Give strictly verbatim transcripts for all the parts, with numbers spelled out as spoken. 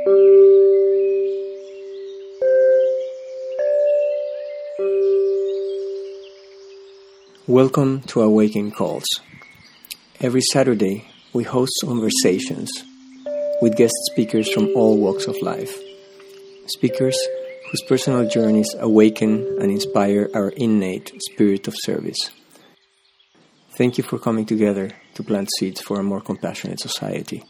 Welcome to Awaken Calls. Every Saturday, we host conversations with guest speakers from all walks of life. Speakers whose personal journeys awaken and inspire our innate spirit of service. Thank you for coming together to plant seeds for a more compassionate society.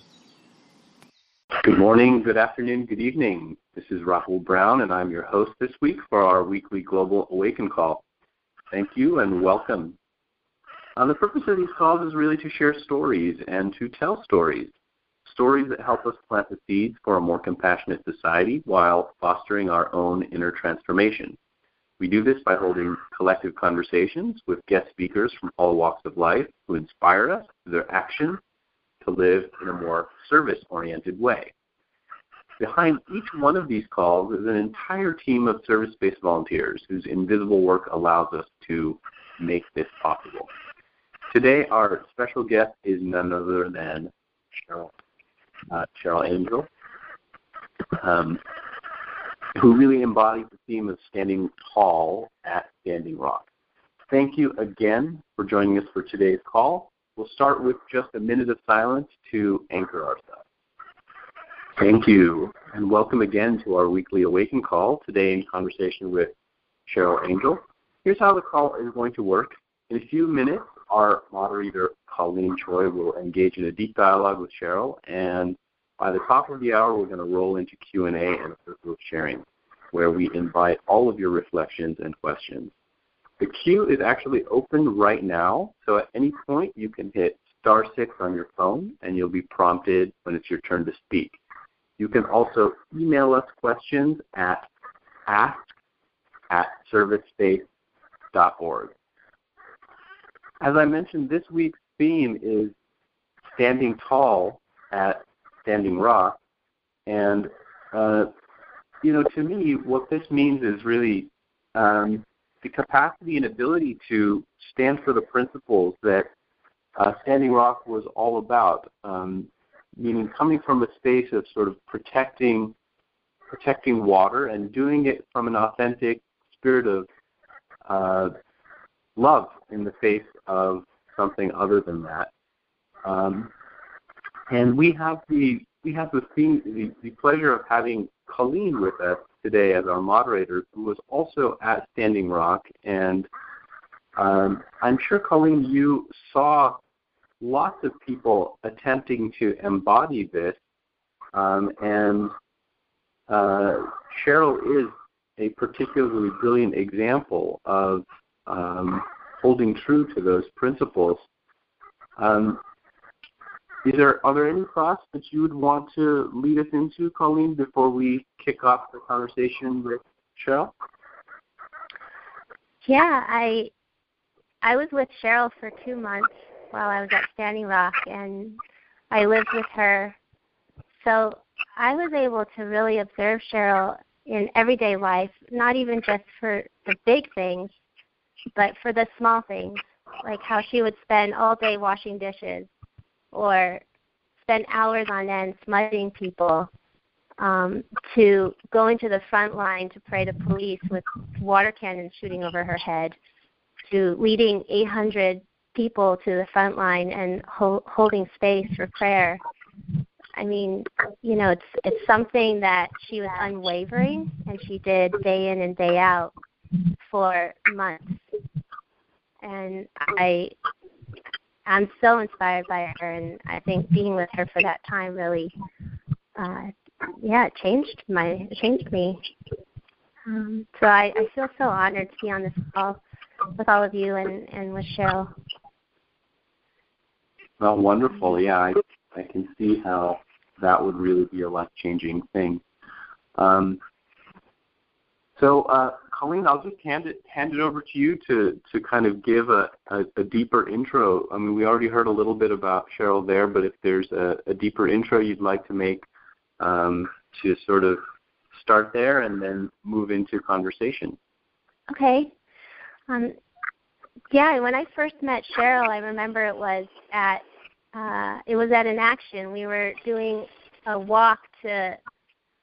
Good morning, good afternoon, good evening. This is Rahul Brown, and I'm your host this week for our weekly Global Awaken Call. Thank you and welcome. Um, the purpose of these calls is really to share stories and to tell stories. Stories that help us plant the seeds for a more compassionate society while fostering our own inner transformation. We do this by holding collective conversations with guest speakers from all walks of life who inspire us through their actions to live in a more service-oriented way. Behind each one of these calls is an entire team of service-based volunteers whose invisible work allows us to make this possible. Today, our special guest is none other than Cheryl, uh, Cheryl Angel, um, who really embodies the theme of standing tall at Standing Rock. Thank you again for joining us for today's call. We'll start with just a minute of silence to anchor ourselves. Thank you, and welcome again to our weekly Awaken Call, today in conversation with Cheryl Angel. Here's how the call is going to work. In a few minutes, our moderator, Colleen Choi, will engage in a deep dialogue with Cheryl, and by the top of the hour, we're going to roll into Q and A and a circle of sharing, where we invite all of your reflections and questions. The queue is actually open right now, so at any point, you can hit star six on your phone, and you'll be prompted when it's your turn to speak. You can also email us questions at ask at servicespace dot org. As I mentioned, this week's theme is standing tall at Standing Rock. And, uh, you know, to me, what this means is really um, the capacity and ability to stand for the principles that uh, Standing Rock was all about. Um, meaning coming from a space of sort of protecting protecting water and doing it from an authentic spirit of uh, love in the face of something other than that. Um, and we have the we have the, theme, the the pleasure of having Colleen with us today as our moderator, who was also at Standing Rock. And um, I'm sure, Colleen, you saw lots of people attempting to embody this, um, and uh, Cheryl is a particularly brilliant example of um, holding true to those principles. Um, is there, are there any thoughts that you would want to lead us into, Colleen, before we kick off the conversation with Cheryl? Yeah, I I was with Cheryl for two months while I was at Standing Rock, and I lived with her. So I was able to really observe Cheryl in everyday life, not even just for the big things, but for the small things, like how she would spend all day washing dishes or spend hours on end smudging people, um, to going to the front line to pray to police with water cannons shooting over her head, to leading eight hundred people to the front line and ho- holding space for prayer. I mean, you know, it's it's something that she was unwavering, and she did day in and day out for months. And I, I'm so inspired by her, and I think being with her for that time really, uh, yeah, it changed my, it changed me. Um, so I, I feel so honored to be on this call with all of you and, and with Cheryl. Well, wonderful. Yeah, I, I can see how that would really be a life-changing thing. Um, so, uh, Colleen, I'll just hand it hand it over to you to, to kind of give a, a, a deeper intro. I mean, we already heard a little bit about Cheryl there, but if there's a, a deeper intro you'd like to make um, to sort of start there and then move into conversation. Okay. Um, yeah, when I first met Cheryl, I remember it was at uh, it was at an action. We were doing a walk to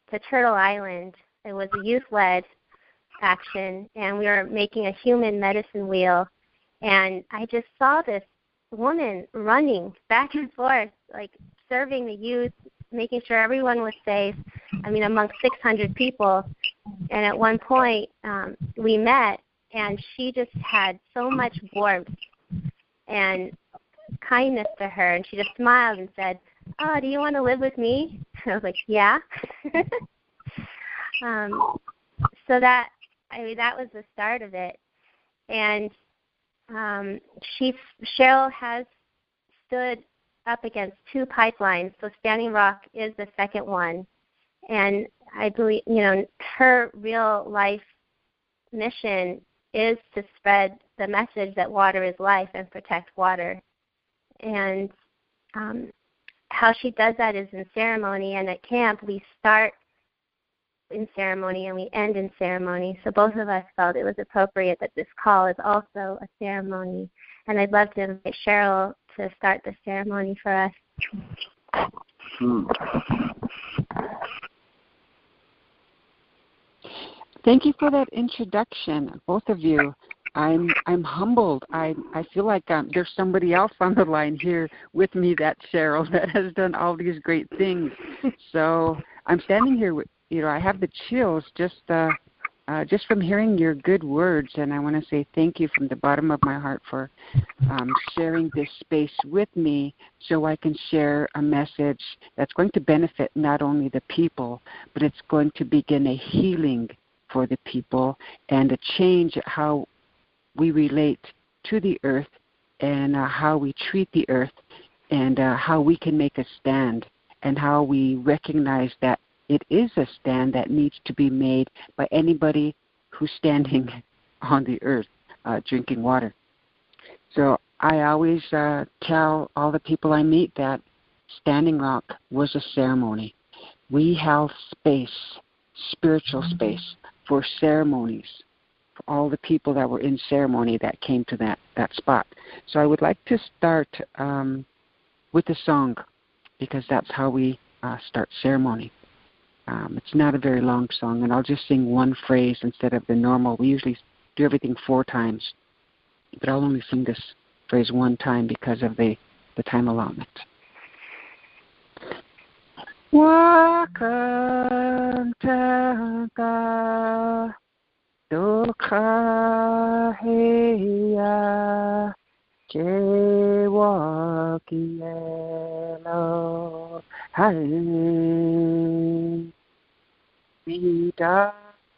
to Turtle Island. It was a youth-led action, and we were making a human medicine wheel. And I just saw this woman running back and forth, like serving the youth, making sure everyone was safe. I mean, among six hundred people. And at one point, um, we met, and she just had so much warmth and kindness to her. And she just smiled and said, "Oh, do you want to live with me?" I was like, "Yeah." um, so that, I mean, that was the start of it. And um, she, Cheryl has stood up against two pipelines. So Standing Rock is the second one. And I believe, you know, her real life mission is to spread the message that water is life and protect water. And um, how she does that is in ceremony. And at camp, we start in ceremony and we end in ceremony. So both of us felt it was appropriate that this call is also a ceremony. And I'd love to invite Cheryl to start the ceremony for us. Hmm. Thank you for that introduction, both of you. I'm I'm humbled. I I feel like um, there's somebody else on the line here with me, that Cheryl, that has done all these great things. So I'm standing here with, you know, I have the chills just uh, uh, just from hearing your good words, and I want to say thank you from the bottom of my heart for um, sharing this space with me, so I can share a message that's going to benefit not only the people, but it's going to begin a healing for the people and a change at how we relate to the earth and uh, how we treat the earth, and uh, how we can make a stand, and how we recognize that it is a stand that needs to be made by anybody who's standing on the earth uh, drinking water. So I always uh, tell all the people I meet that Standing Rock was a ceremony. We held space, spiritual space, for ceremonies, for all the people that were in ceremony that came to that, that spot. So I would like to start um, with a song, because that's how we uh, start ceremony. Um, it's not a very long song, and I'll just sing one phrase instead of the normal. We usually do everything four times, but I'll only sing this phrase one time because of the, the time allotment. Wakantaka dokhaheya jewakielo hai vida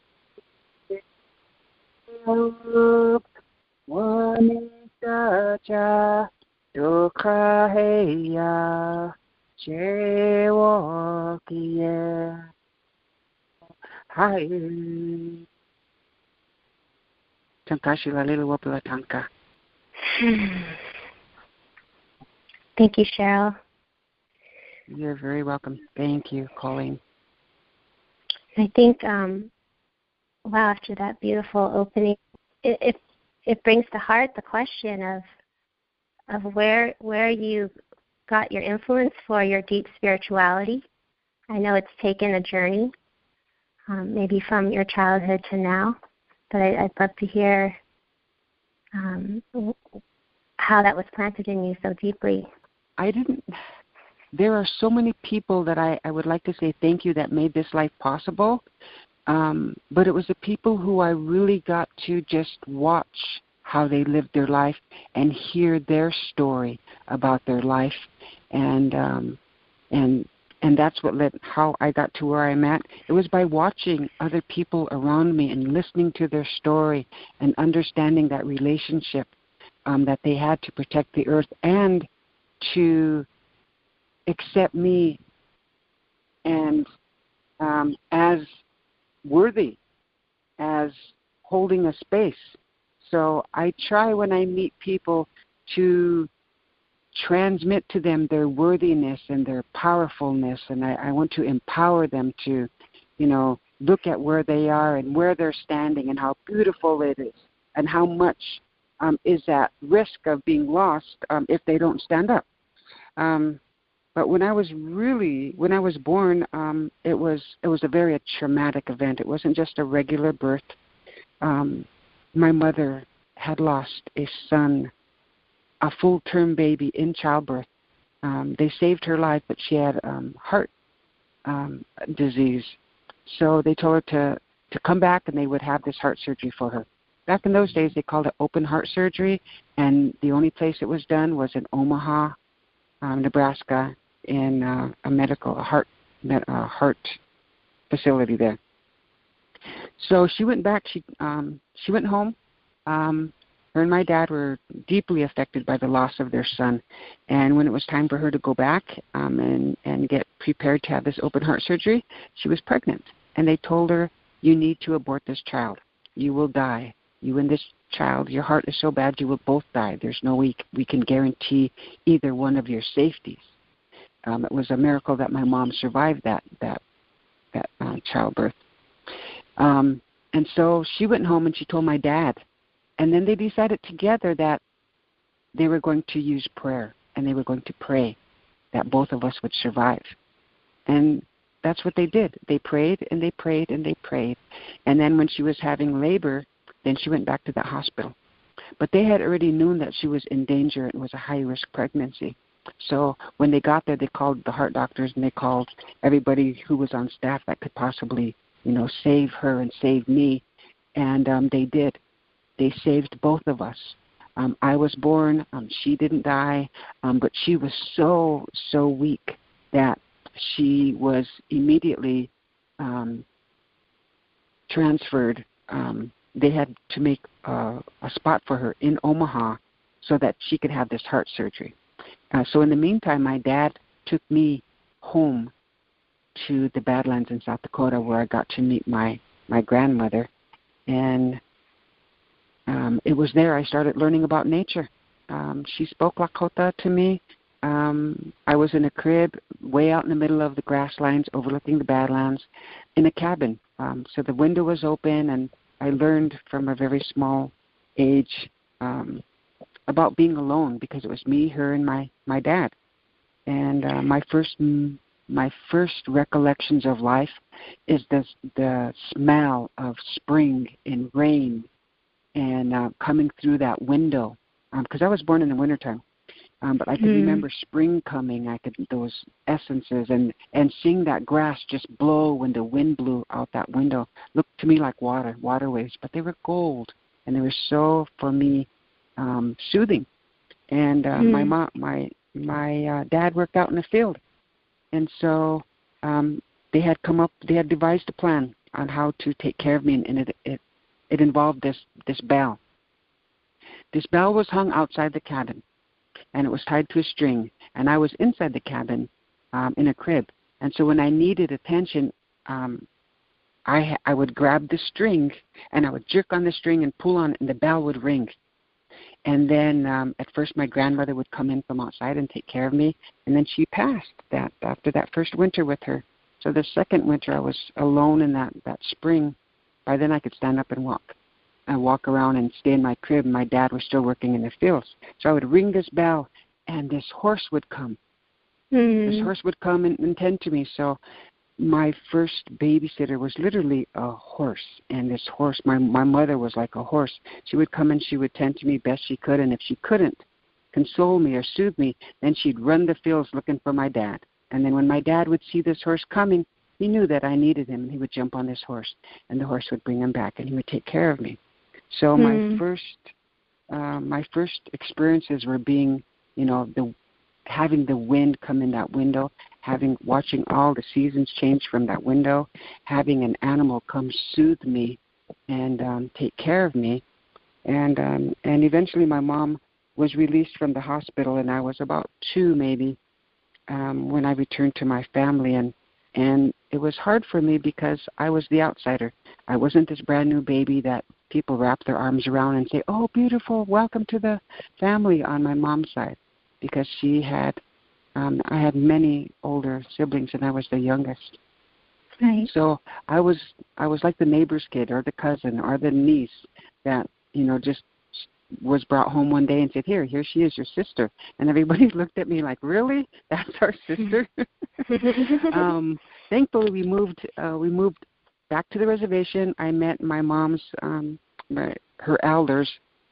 wanitaja dokhaheya jewakielo hai tankashila lelu wapula tanka. Thank you, Cheryl. You're very welcome. Thank you, Colleen. I think, um, wow, after that beautiful opening, it, it it brings to heart the question of of where where you got your influence for your deep spirituality. I know it's taken a journey, um, maybe from your childhood to now, but I, I'd love to hear um, how that was planted in you so deeply. I didn't. There are so many people that I, I would like to say thank you that made this life possible, um, but it was the people who I really got to just watch how they lived their life and hear their story about their life, and um, and and that's what led how I got to where I'm at. It was by watching other people around me and listening to their story and understanding that relationship um, that they had to protect the earth and to accept me and um, as worthy, as holding a space. So I try when I meet people to transmit to them their worthiness and their powerfulness, and I, I want to empower them to, you know, look at where they are and where they're standing and how beautiful it is and how much um, is at risk of being lost um, if they don't stand up. Um, But when I was really, when I was born, um, it was it was a very a traumatic event. It wasn't just a regular birth. Um, my mother had lost a son, a full-term baby in childbirth. Um, they saved her life, but she had um, heart um, disease. So they told her to, to come back, and they would have this heart surgery for her. Back in those days, they called it open heart surgery, and the only place it was done was in Omaha, um, Nebraska, in uh, a medical a heart a heart facility there. So she went back. She um, she went home. Um, her and my dad were deeply affected by the loss of their son, and when it was time for her to go back um, and and get prepared to have this open heart surgery, she was pregnant, and they told her, "You need to abort this child. You will die. You and this child, your heart is so bad, you will both die. There's no way we can guarantee either one of your safeties." Um, it was a miracle that my mom survived that that that uh, childbirth. Um, and so she went home and she told my dad. And then they decided together that they were going to use prayer and they were going to pray that both of us would survive. And that's what they did. They prayed and they prayed and they prayed. And then when she was having labor, then she went back to the hospital. But they had already known that she was in danger and it was a high-risk pregnancy. So when they got there, they called the heart doctors and they called everybody who was on staff that could possibly, you know, save her and save me. And um, they did. They saved both of us. Um, I was born. Um, she didn't die, um, but she was so, so weak that she was immediately um, transferred. Um, they had to make uh, a spot for her in Omaha so that she could have this heart surgery. Uh, so in the meantime, my dad took me home to the Badlands in South Dakota where I got to meet my, my grandmother. And um, it was there I started learning about nature. Um, she spoke Lakota to me. Um, I was in a crib way out in the middle of the grasslands overlooking the Badlands in a cabin. Um, so the window was open, and I learned from a very small age um, about being alone because it was me, her, and my, my dad. And uh, my first my first recollections of life is the the smell of spring and rain and uh, coming through that window. Because um, I was born in the wintertime. Um, but I could mm. remember spring coming. I could those essences and, and seeing that grass just blow when the wind blew out that window. Looked to me like water, waterways, but they were gold, and they were so, for me, um, soothing. And uh, mm. my mom, my my uh, dad worked out in the field, and so um, they had come up, they had devised a plan on how to take care of me, and it it, it involved this this bell. This bell was hung outside the cabin, and it was tied to a string, and I was inside the cabin um, in a crib. And so when I needed attention, um, I I would grab the string, and I would jerk on the string and pull on it, and the bell would ring. And then um, at first my grandmother would come in from outside and take care of me, and then she passed that after that first winter with her. So the second winter I was alone in that, that spring. By then I could stand up and walk. I walk around and stay in my crib. My dad was still working in the fields. So I would ring this bell, and this horse would come. Mm-hmm. This horse would come and, and tend to me. So my first babysitter was literally a horse. And this horse, my, my mother was like a horse. She would come and she would tend to me best she could. And if she couldn't console me or soothe me, then she'd run the fields looking for my dad. And then when my dad would see this horse coming, he knew that I needed him, and he would jump on this horse, and the horse would bring him back, and he would take care of me. So mm. my first, uh, my first experiences were being, you know, the having the wind come in that window, having watching all the seasons change from that window, having an animal come soothe me and um, take care of me, and um, and eventually my mom was released from the hospital, and I was about two maybe um, when I returned to my family, and and it was hard for me because I was the outsider. I wasn't this brand new baby that people wrap their arms around and say, "Oh, beautiful, welcome to the family," on my mom's side, because she had, um, I had many older siblings, and I was the youngest. Right. So I was, I was like the neighbor's kid, or the cousin, or the niece that, you know, just was brought home one day and said, here, here she is, your sister. And everybody looked at me like, really? That's our sister? um, thankfully, we moved uh, we moved back to the reservation. I met my mom's, um, my, her elders,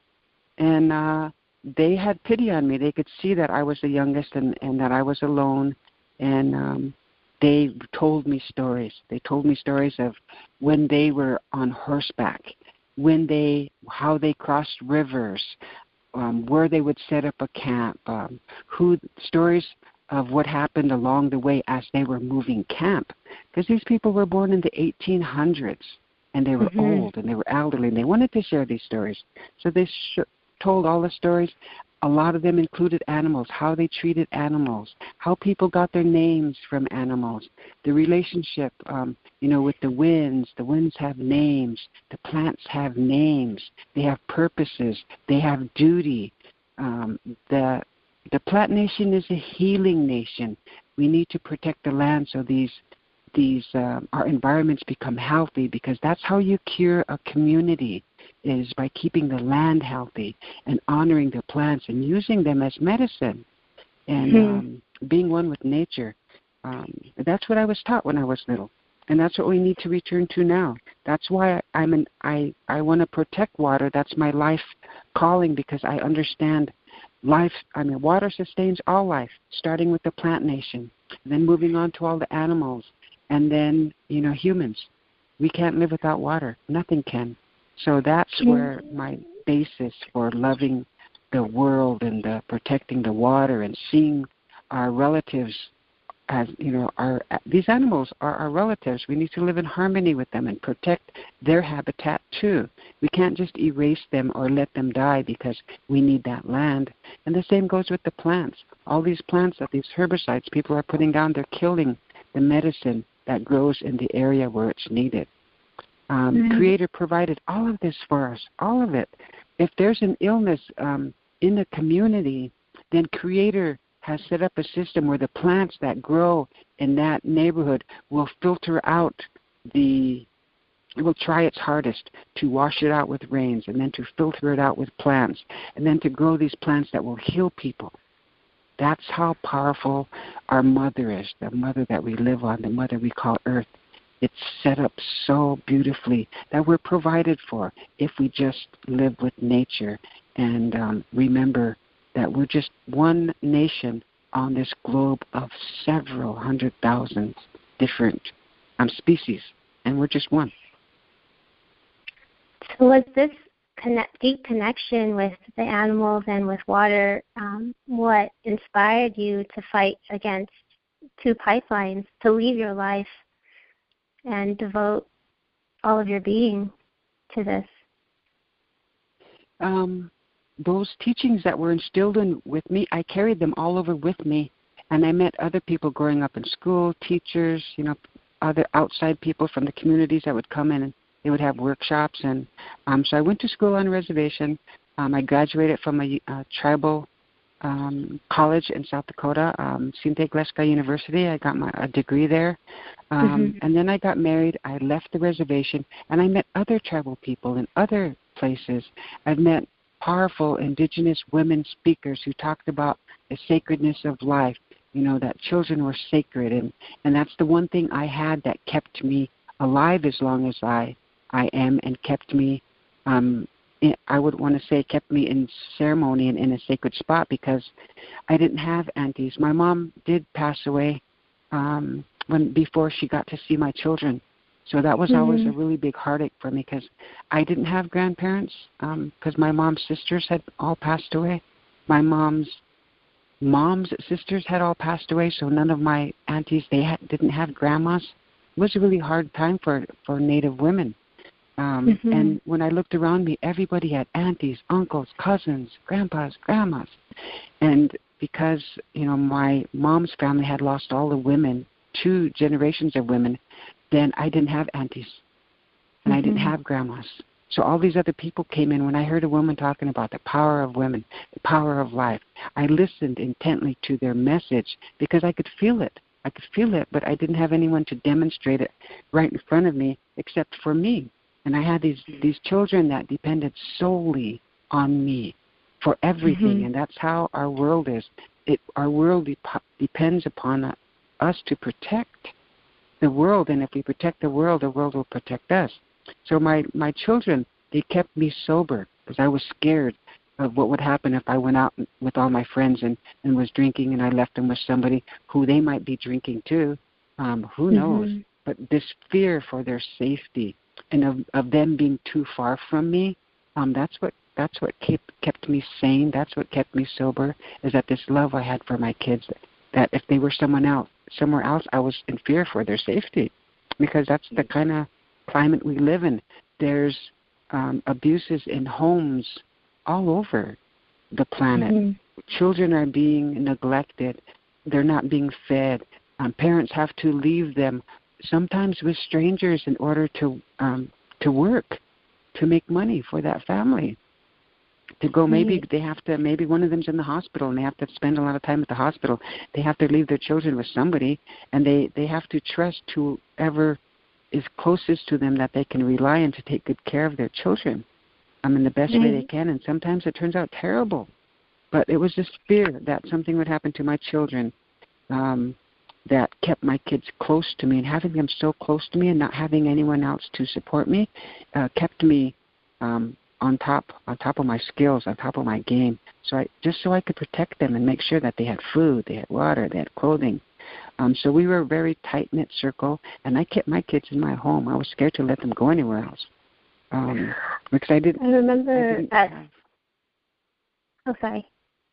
and uh, they had pity on me. They could see that I was the youngest and, and that I was alone, and um, they told me stories. They told me stories of when they were on horseback, when they, how they crossed rivers, um, where they would set up a camp, um, who stories of what happened along the way as they were moving camp. Because these people were born in the eighteen hundreds, and they were mm-hmm. old, and they were elderly, and they wanted to share these stories. So they sh- told all the stories. A lot of them included animals, how they treated animals, how people got their names from animals, the relationship, um, you know, with the winds. The winds have names. The plants have names. They have purposes. They have duty. Um, the the plant nation is a healing nation. We need to protect the land so these these uh, our environments become healthy, because that's how you cure a community, is by keeping the land healthy and honoring the plants and using them as medicine and mm-hmm. um, being one with nature. Um, that's what I was taught when I was little, and that's what we need to return to now. That's why I'm an, I, I want to protect water. That's my life calling, because I understand life. I mean, water sustains all life, starting with the plant nation, then moving on to all the animals, and then, you know, humans. We can't live without water. Nothing can. So that's where my basis for loving the world and the protecting the water and seeing our relatives as, you know, our these animals are our relatives. We need to live in harmony with them and protect their habitat too. We can't just erase them or let them die because we need that land. And the same goes with the plants. All these plants, these herbicides people are putting down, they're killing the medicine that grows in the area where it's needed. Um, mm-hmm. Creator provided all of this for us, all of it. If there's an illness um, in the community, then Creator has set up a system where the plants that grow in that neighborhood will filter out the, it will try its hardest to wash it out with rains, and then to filter it out with plants, and then to grow these plants that will heal people. That's how powerful our mother is, the mother that we live on, the mother we call Earth. It's set up so beautifully that we're provided for if we just live with nature and um, remember that we're just one nation on this globe of several hundred thousand different um, species, and we're just one. So was this connect, deep connection with the animals and with water um, what inspired you to fight against two pipelines, to leave your life and devote all of your being to this? Um, those teachings that were instilled in with me, I carried them all over with me, and I met other people growing up in school, teachers, you know, other outside people from the communities that would come in, and they would have workshops. And um, so I went to school on a reservation. Um, I graduated from a, a tribal um, college in South Dakota, um, Sinte Gleska University. I got my a degree there. Um, mm-hmm. And then I got married. I left the reservation, and I met other tribal people in other places. I've met powerful indigenous women speakers who talked about the sacredness of life, you know, that children were sacred. And, and that's the one thing I had that kept me alive as long as I, I am, and kept me, um, in, I would want to say kept me in ceremony and in a sacred spot, because I didn't have aunties. My mom did pass away um, when before she got to see my children. So that was mm-hmm. always a really big heartache for me, because I didn't have grandparents, because um, my mom's sisters had all passed away. My mom's mom's sisters had all passed away, so none of my aunties, they had, didn't have grandmas. It was a really hard time for, for Native women. Um, mm-hmm. And when I looked around me, everybody had aunties, uncles, cousins, grandpas, grandmas. And because, you know, my mom's family had lost all the women, two generations of women, then I didn't have aunties, and mm-hmm. I didn't have grandmas. So all these other people came in. When I heard a woman talking about the power of women, the power of life, I listened intently to their message, because I could feel it. I could feel it, but I didn't have anyone to demonstrate it right in front of me except for me. And I had these, these children that depended solely on me for everything, Mm-hmm. and that's how our world is. It, our world de- depends upon uh, us to protect the world, and if we protect the world, the world will protect us. So my, my children, they kept me sober because I was scared of what would happen if I went out with all my friends and, and was drinking, and I left them with somebody who they might be drinking too. Um, who knows? Mm-hmm. But this fear for their safety and of, of them being too far from me, um, that's what that's what kept kept me sane. That's what kept me sober. Is that this love I had for my kids? That if they were someone else, somewhere else, I was in fear for their safety, because that's the kind of climate we live in. There's um, abuses in homes all over the planet. Mm-hmm. Children are being neglected. They're not being fed. Um, parents have to leave them sometimes with strangers in order to um, to work, to make money for that family. To go, maybe Right. they have to, maybe one of them's in the hospital and they have to spend a lot of time at the hospital. They have to leave their children with somebody, and they, they have to trust whoever is closest to them that they can rely on to take good care of their children um, in the best Right. way they can. And sometimes it turns out terrible. But it was this fear that something would happen to my children um, that kept my kids close to me, and having them so close to me and not having anyone else to support me uh, kept me um, on top on top of my skills, on top of my game. So I just so I could protect them and make sure that they had food, they had water, they had clothing. Um, so we were a very tight-knit circle, and I kept my kids in my home. I was scared to let them go anywhere else um, because I didn't. I remember I didn't at. have, Oh, sorry.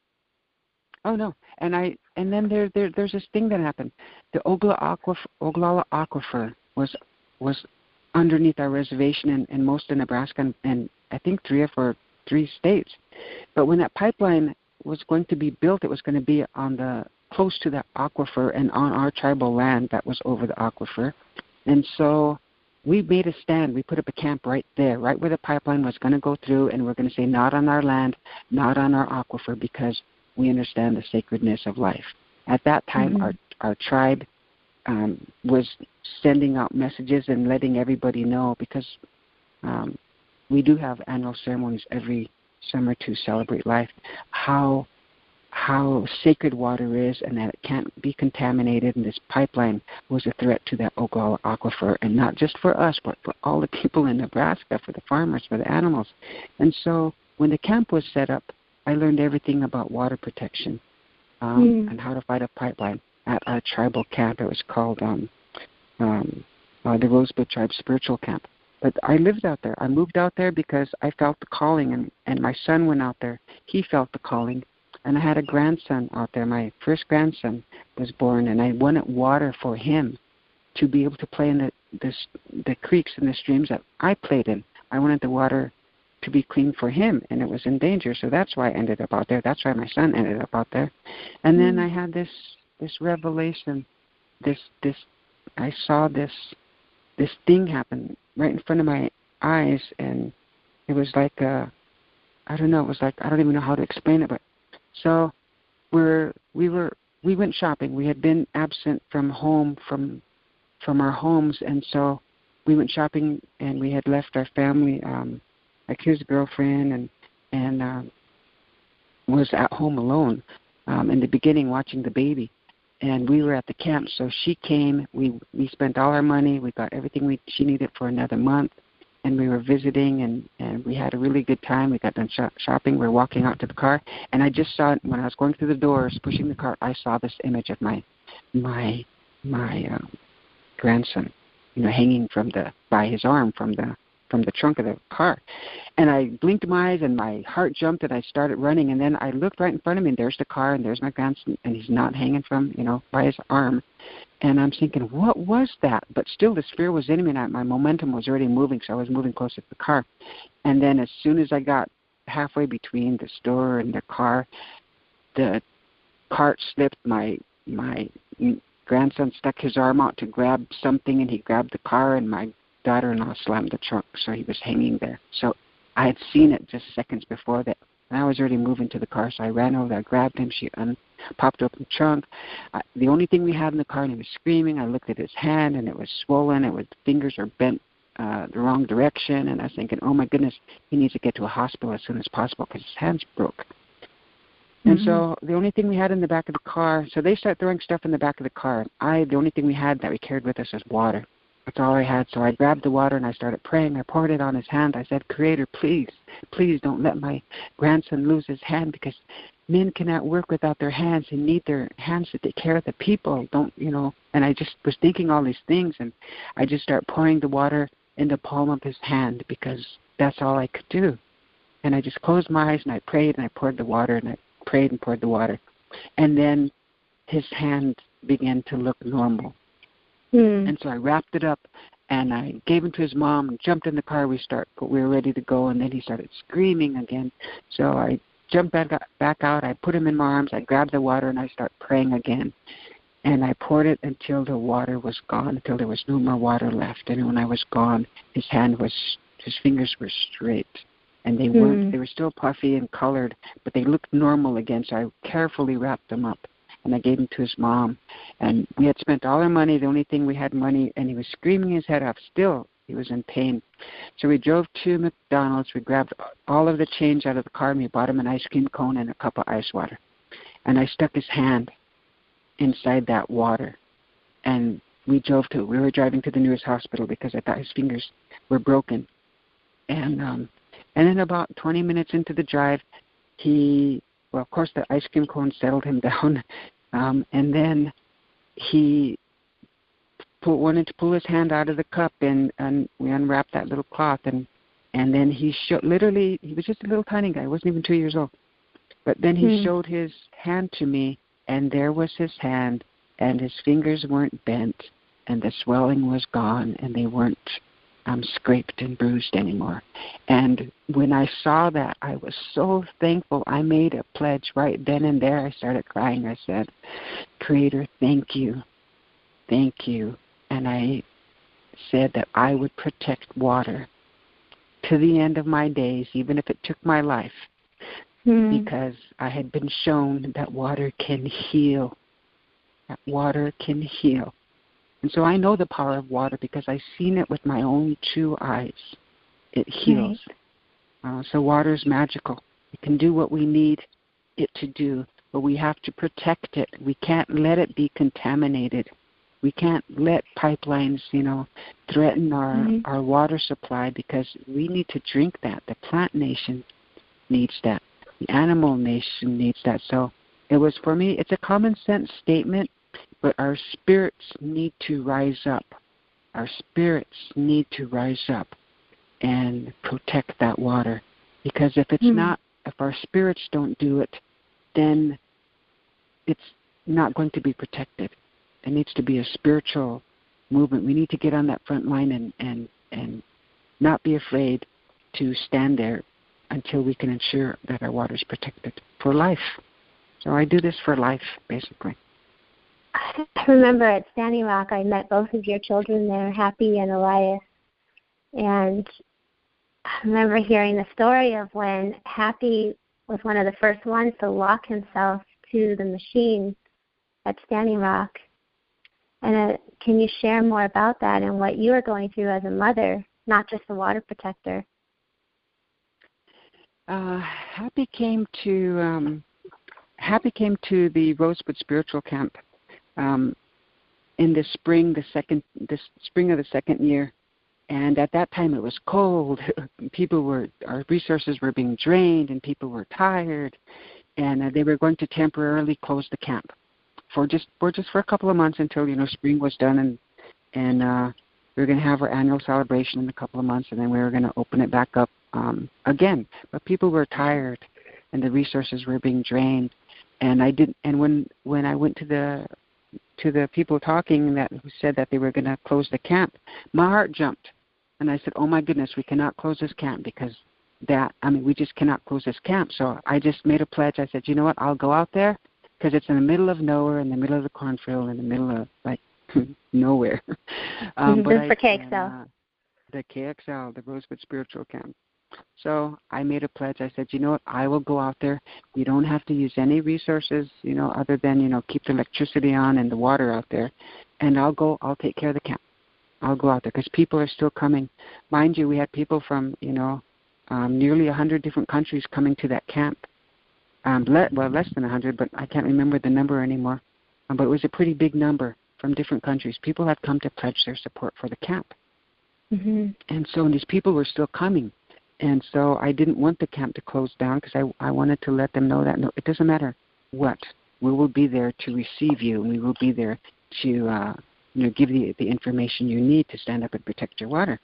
Oh no, and I and then there, there there's this thing that happened. The Ogla Aquifer, Oglala Aquifer was was underneath our reservation in, in most of Nebraska and, and I think three or four three states. But when that pipeline was going to be built, it was going to be on the close to the aquifer and on our tribal land that was over the aquifer. And so we made a stand. We put up a camp right there, right where the pipeline was going to go through, and we're going to say not on our land, not on our aquifer, because we understand the sacredness of life. At that time, Mm-hmm. our our tribe um, was sending out messages and letting everybody know, because um, we do have annual ceremonies every summer to celebrate life, how how sacred water is and that it can't be contaminated, and this pipeline was a threat to that Oglala Aquifer, and not just for us, but for all the people in Nebraska, for the farmers, for the animals. And so when the camp was set up, I learned everything about water protection um, Mm. and how to fight a pipeline at our tribal camp. It was called um, um, uh, the Rosebud Tribe Spiritual Camp. But I lived out there. I moved out there because I felt the calling, and, and my son went out there. He felt the calling. And I had a grandson out there. My first grandson was born, and I wanted water for him to be able to play in the, the, the creeks and the streams that I played in. I wanted the water to be clean for him, and it was in danger. So that's why I ended up out there. That's why my son ended up out there. And then Mm. I had this this revelation, this this I saw this this thing happen right in front of my eyes, and it was like a, I don't know, it was like, I don't even know how to explain it, but so we're we were we went shopping. We had been absent from home from from our homes, and so we went shopping, and we had left our family, um, like his girlfriend, and and uh, was at home alone um, in the beginning watching the baby. And we were at the camp, so she came. We we spent all our money. We got everything we she needed for another month, and we were visiting, and, and we had a really good time. We got done shop, shopping. We were walking out to the car, and I just saw it when I was going through the doors, pushing the car. I saw this image of my my my um, grandson, you know, hanging from the by his arm from the from the trunk of the car. And I blinked my eyes, and my heart jumped, and I started running. And then I looked right in front of me, and there's the car, and there's my grandson, and he's not hanging from, you know, by his arm. And I'm thinking, what was that? But still, this fear was in me, and I, my momentum was already moving, so I was moving closer to the car. And then as soon as I got halfway between the store and the car, the cart slipped. My my grandson stuck his arm out to grab something, and he grabbed the car, and my daughter-in-law slammed the trunk, so he was hanging there. So I had seen it just seconds before that, and I was already moving to the car, so I ran over there, grabbed him. She un- popped open the trunk. I, the only thing we had in the car, and he was screaming. I looked at his hand, and it was swollen. It was, fingers were bent uh, the wrong direction, and I was thinking, oh, my goodness, he needs to get to a hospital as soon as possible because his hand's broke. Mm-hmm. And so the only thing we had in the back of the car, so they start throwing stuff in the back of the car. I, the only thing we had that we carried with us was water. That's all I had. So I grabbed the water and I started praying. I poured it on his hand. I said, Creator, please, please don't let my grandson lose his hand, because men cannot work without their hands. They need their hands to take care of the people. Don't, you know, and I just was thinking all these things, and I just started pouring the water in the palm of his hand because that's all I could do. And I just closed my eyes and I prayed and I poured the water and I prayed and poured the water. And then his hand began to look normal. Mm. And so I wrapped it up and I gave him to his mom, jumped in the car, we start we were ready to go, and then he started screaming again. So I jumped back back out, I put him in my arms, I grabbed the water and I started praying again. And I poured it until the water was gone, until there was no more water left. And when I was gone, his hand was his fingers were straight. And they weren't mm. they were still puffy and colored, but they looked normal again, so I carefully wrapped them up. And I gave him to his mom. And we had spent all our money. The only thing we had money, and he was screaming his head off. Still, he was in pain. So we drove to McDonald's. We grabbed all of the change out of the car, and we bought him an ice cream cone and a cup of ice water. And I stuck his hand inside that water. And we drove to, we were driving to the nearest hospital because I thought his fingers were broken. And, um, and then about twenty minutes into the drive, he, well, of course, the ice cream cone settled him down. Um, and then he pull, wanted to pull his hand out of the cup, and, and we unwrapped that little cloth. And, and then he showed, literally, he was just a little tiny guy. He wasn't even two years old. But then he mm. showed his hand to me, and there was his hand, and his fingers weren't bent, and the swelling was gone, and they weren't um, scraped and bruised anymore. And when I saw that, I was so thankful. I made a pledge right then and there. I started crying. I said, Creator, thank you. Thank you. And I said that I would protect water to the end of my days, even if it took my life, mm. because I had been shown that water can heal. That water can heal. And so I know the power of water because I've seen it with my own two eyes. It heals. Right. Uh, so water is magical. It can do what we need it to do, but we have to protect it. We can't let it be contaminated. We can't let pipelines, you know, threaten our, mm-hmm. our water supply, because we need to drink that. The plant nation needs that. The animal nation needs that. So it was, for me, it's a common sense statement, but our spirits need to rise up. Our spirits need to rise up and protect that water. Because if it's mm-hmm. not, if our spirits don't do it, then it's not going to be protected. It needs to be a spiritual movement. We need to get on that front line and, and, and not be afraid to stand there until we can ensure that our water is protected for life. So I do this for life, basically. I remember at Standing Rock, I met both of your children there, Happy and Elias. And I remember hearing the story of when Happy was one of the first ones to lock himself to the machine at Standing Rock. And uh, can you share more about that and what you are going through as a mother, not just a water protector? Uh, Happy came to um, Happy came to the Rosebud Spiritual Camp um, in the spring, the second, the spring of the second year, and at that time it was cold. People were, our resources were being drained, and people were tired, and uh, they were going to temporarily close the camp for just for just for a couple of months until, you know, spring was done, and and uh, we were going to have our annual celebration in a couple of months, and then we were going to open it back up um, again. But people were tired, and the resources were being drained, and I didn't. And when when I went to the to the people talking that who said that they were going to close the camp, my heart jumped, and I said, "Oh my goodness, we cannot close this camp because that. I mean, we just cannot close this camp." So I just made a pledge. I said, "You know what? I'll go out there because it's in the middle of nowhere, in the middle of the cornfield, in the middle of like nowhere." um, but I, for K X L. Uh, the K X L, the Rosebud Spiritual Camp. So I made a pledge. I said, you know what, I will go out there. You don't have to use any resources, you know, other than, you know, keep the electricity on and the water out there. And I'll go, I'll take care of the camp. I'll go out there because people are still coming. Mind you, we had people from, you know, um, nearly one hundred different countries coming to that camp. Um, le- well, less than one hundred, but I can't remember the number anymore. Um, but it was a pretty big number from different countries. People had come to pledge their support for the camp. Mm-hmm. And so these people were still coming. And so I didn't want the camp to close down because I, I wanted to let them know that, no, it doesn't matter what. We will be there to receive you, and we will be there to uh, you know, give you the information you need to stand up and protect your water.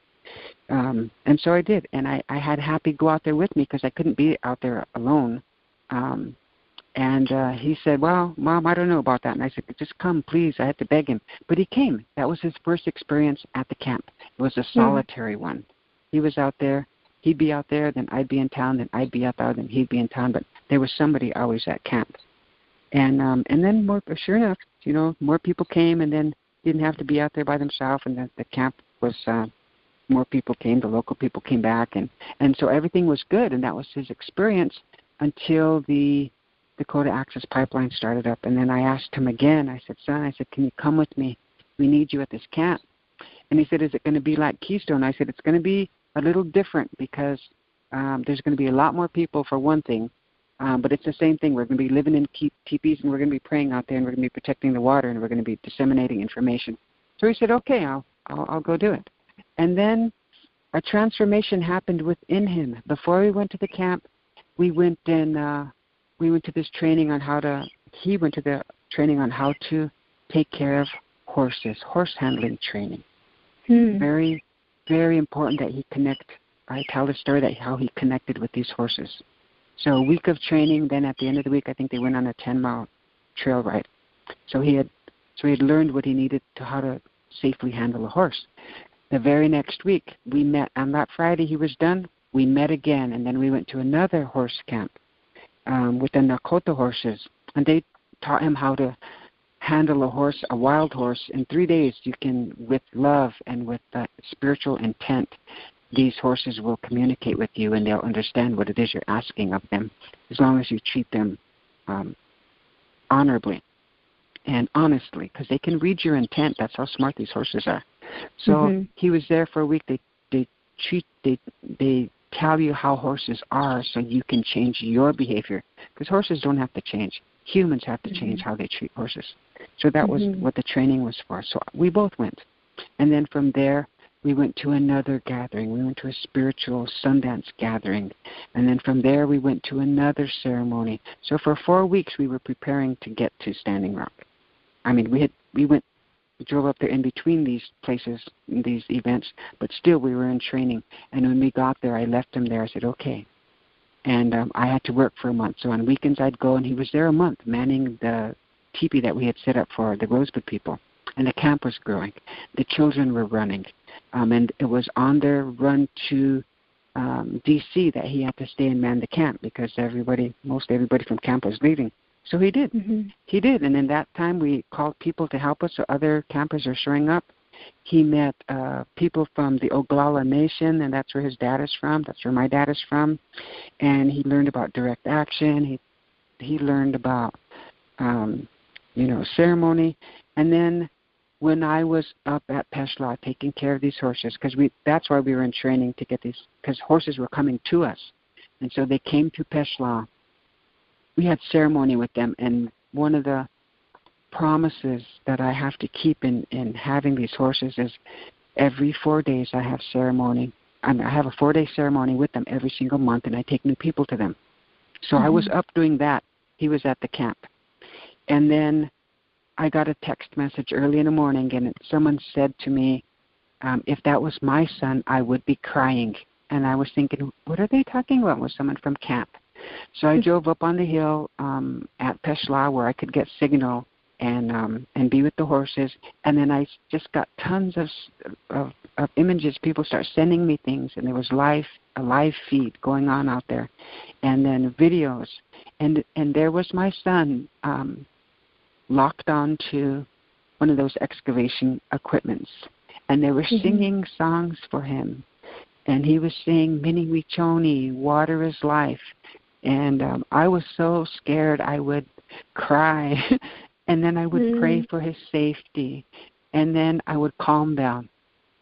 Um, and so I did. And I, I had Happy go out there with me because I couldn't be out there alone. Um, and uh, he said, well, Mom, I don't know about that. And I said, just come, please. I had to beg him. But he came. That was his first experience at the camp. It was a solitary mm-hmm. one. He was out there. He'd be out there, then I'd be in town, then I'd be out there, then he'd be in town. But there was somebody always at camp. And um, and then, more, sure enough, you know, more people came and then didn't have to be out there by themselves. And the, the camp was, uh, more people came, the local people came back. And, and so everything was good. And that was his experience until the Dakota Access Pipeline started up. And then I asked him again, I said, son, I said, can you come with me? We need you at this camp. And he said, is it going to be like Keystone? I said, it's going to be a little different because um, there's going to be a lot more people for one thing, um, but it's the same thing. We're going to be living in teepees and we're going to be praying out there and we're going to be protecting the water and we're going to be disseminating information. So he said, okay, I'll, I'll, I'll go do it. And then a transformation happened within him. Before we went to the camp, we went and uh, we went to this training on how to, he went to the training on how to take care of horses, horse handling training. Hmm. Very Very important that he connect. I tell the story that how he connected with these horses. So a week of training. Then at the end of the week, I think they went on a ten-mile trail ride. So he had, so he had learned what he needed to how to safely handle a horse. The very next week, we met. On that Friday, he was done. We met again, and then we went to another horse camp um, with the Nakota horses, and they taught him how to handle a horse, a wild horse, in three days. You can, with love and with uh, spiritual intent, these horses will communicate with you and they'll understand what it is you're asking of them, as long as you treat them um, honorably and honestly, because they can read your intent. That's how smart these horses are. So mm-hmm. he was there for a week. They they treat they they tell you how horses are, so you can change your behavior, because horses don't have to change. Humans have to mm-hmm. change how they treat horses. So that mm-hmm. was what the training was for. So we both went. And then from there, we went to another gathering. We went to a spiritual Sundance gathering. And then from there, we went to another ceremony. So for four weeks, we were preparing to get to Standing Rock. I mean, we had we went, we drove up there in between these places, these events, but still we were in training. And when we got there, I left him there. I said, okay. And um, I had to work for a month. So on weekends I'd go, and he was there a month manning the teepee that we had set up for the Rosebud people. And the camp was growing. The children were running. Um, and it was on their run to um, D C that he had to stay and man the camp, because everybody, most everybody from camp was leaving. So he did. Mm-hmm. He did. And in that time we called people to help us, so other campers are showing up. He met uh, people from the Oglala Nation, and that's where his dad is from. That's where my dad is from. And he learned about direct action. He he learned about, um, you know, ceremony. And then when I was up at Peshla taking care of these horses, because we that's why we were in training, to get these, because horses were coming to us. And so they came to Peshla. We had ceremony with them, and one of the promises that I have to keep in, in having these horses is every four days I have ceremony. I, mean, I have a four-day ceremony with them every single month, and I take new people to them. So mm-hmm. I was up doing that. He was at the camp. And then I got a text message early in the morning, and someone said to me, um, if that was my son, I would be crying. And I was thinking, what are they talking about? Was someone from camp? So I drove up on the hill um, at Peshla where I could get signal and um, and be with the horses. And then I just got tons of, of of images. People start sending me things, and there was live a live feed going on out there, and then videos. And and there was my son um, locked onto one of those excavation equipments, and they were mm-hmm. singing songs for him. And he was saying, Mini Wichoni, water is life. And um, I was so scared I would cry. And then I would mm. pray for his safety. And then I would calm down.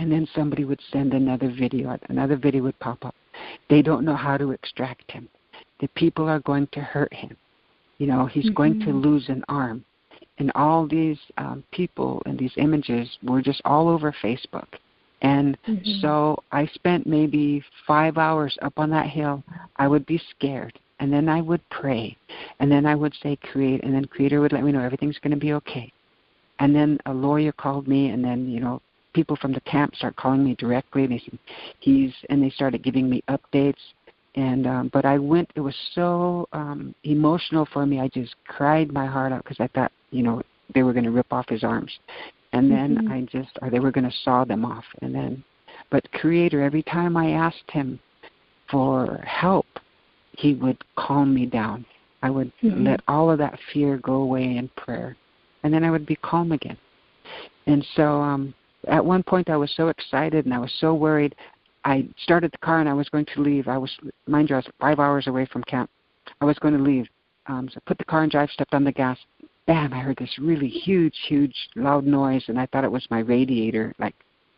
And then somebody would send another video. Another video would pop up. They don't know how to extract him. The people are going to hurt him. You know, he's mm-hmm. going to lose an arm. And all these um, people and these images were just all over Facebook. And mm-hmm. so I spent maybe five hours up on that hill. I would be scared. And then I would pray. And then I would say, Create. And then Creator would let me know everything's going to be okay. And then a lawyer called me. And then, you know, people from the camp start calling me directly. And they said, he's, and they started giving me updates. And um, but I went, it was so um, emotional for me. I just cried my heart out because I thought, you know, they were going to rip off his arms. And then mm-hmm. I just, or they were going to saw them off. And then, but Creator, every time I asked him for help, he would calm me down. I would mm-hmm. let all of that fear go away in prayer. And then I would be calm again. And so um, at one point I was so excited and I was so worried. I started the car and I was going to leave. I was, mind you, I was five hours away from camp. I was going to leave. Um, so I put the car in drive, stepped on the gas. Bam, I heard this really huge, huge, loud noise, and I thought it was my radiator. Like,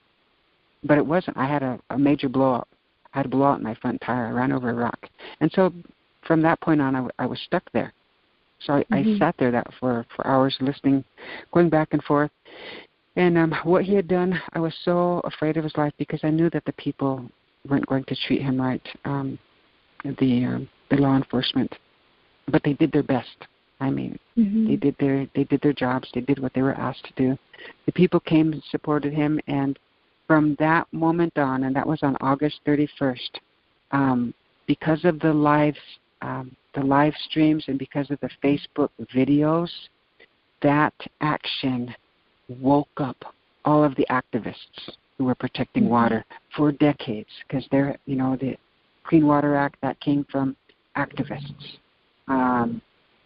but it wasn't. I had a, a major blowout. I had a blowout in my front tire. I ran over a rock. And so from that point on, I, w- I was stuck there. So I, mm-hmm. I sat there that for, for hours listening, going back and forth. And um, what he had done, I was so afraid of his life because I knew that the people weren't going to treat him right, um, the um, the law enforcement. But they did their best. I mean, mm-hmm. they did their they did their jobs. They did what they were asked to do. The people came and supported him, and from that moment on, and that was on August thirty-first, um, because of the lives, um, the live streams, and because of the Facebook videos, that action woke up all of the activists who were protecting mm-hmm. water for decades, because they're, you know, the Clean Water Act, that came from activists. Um,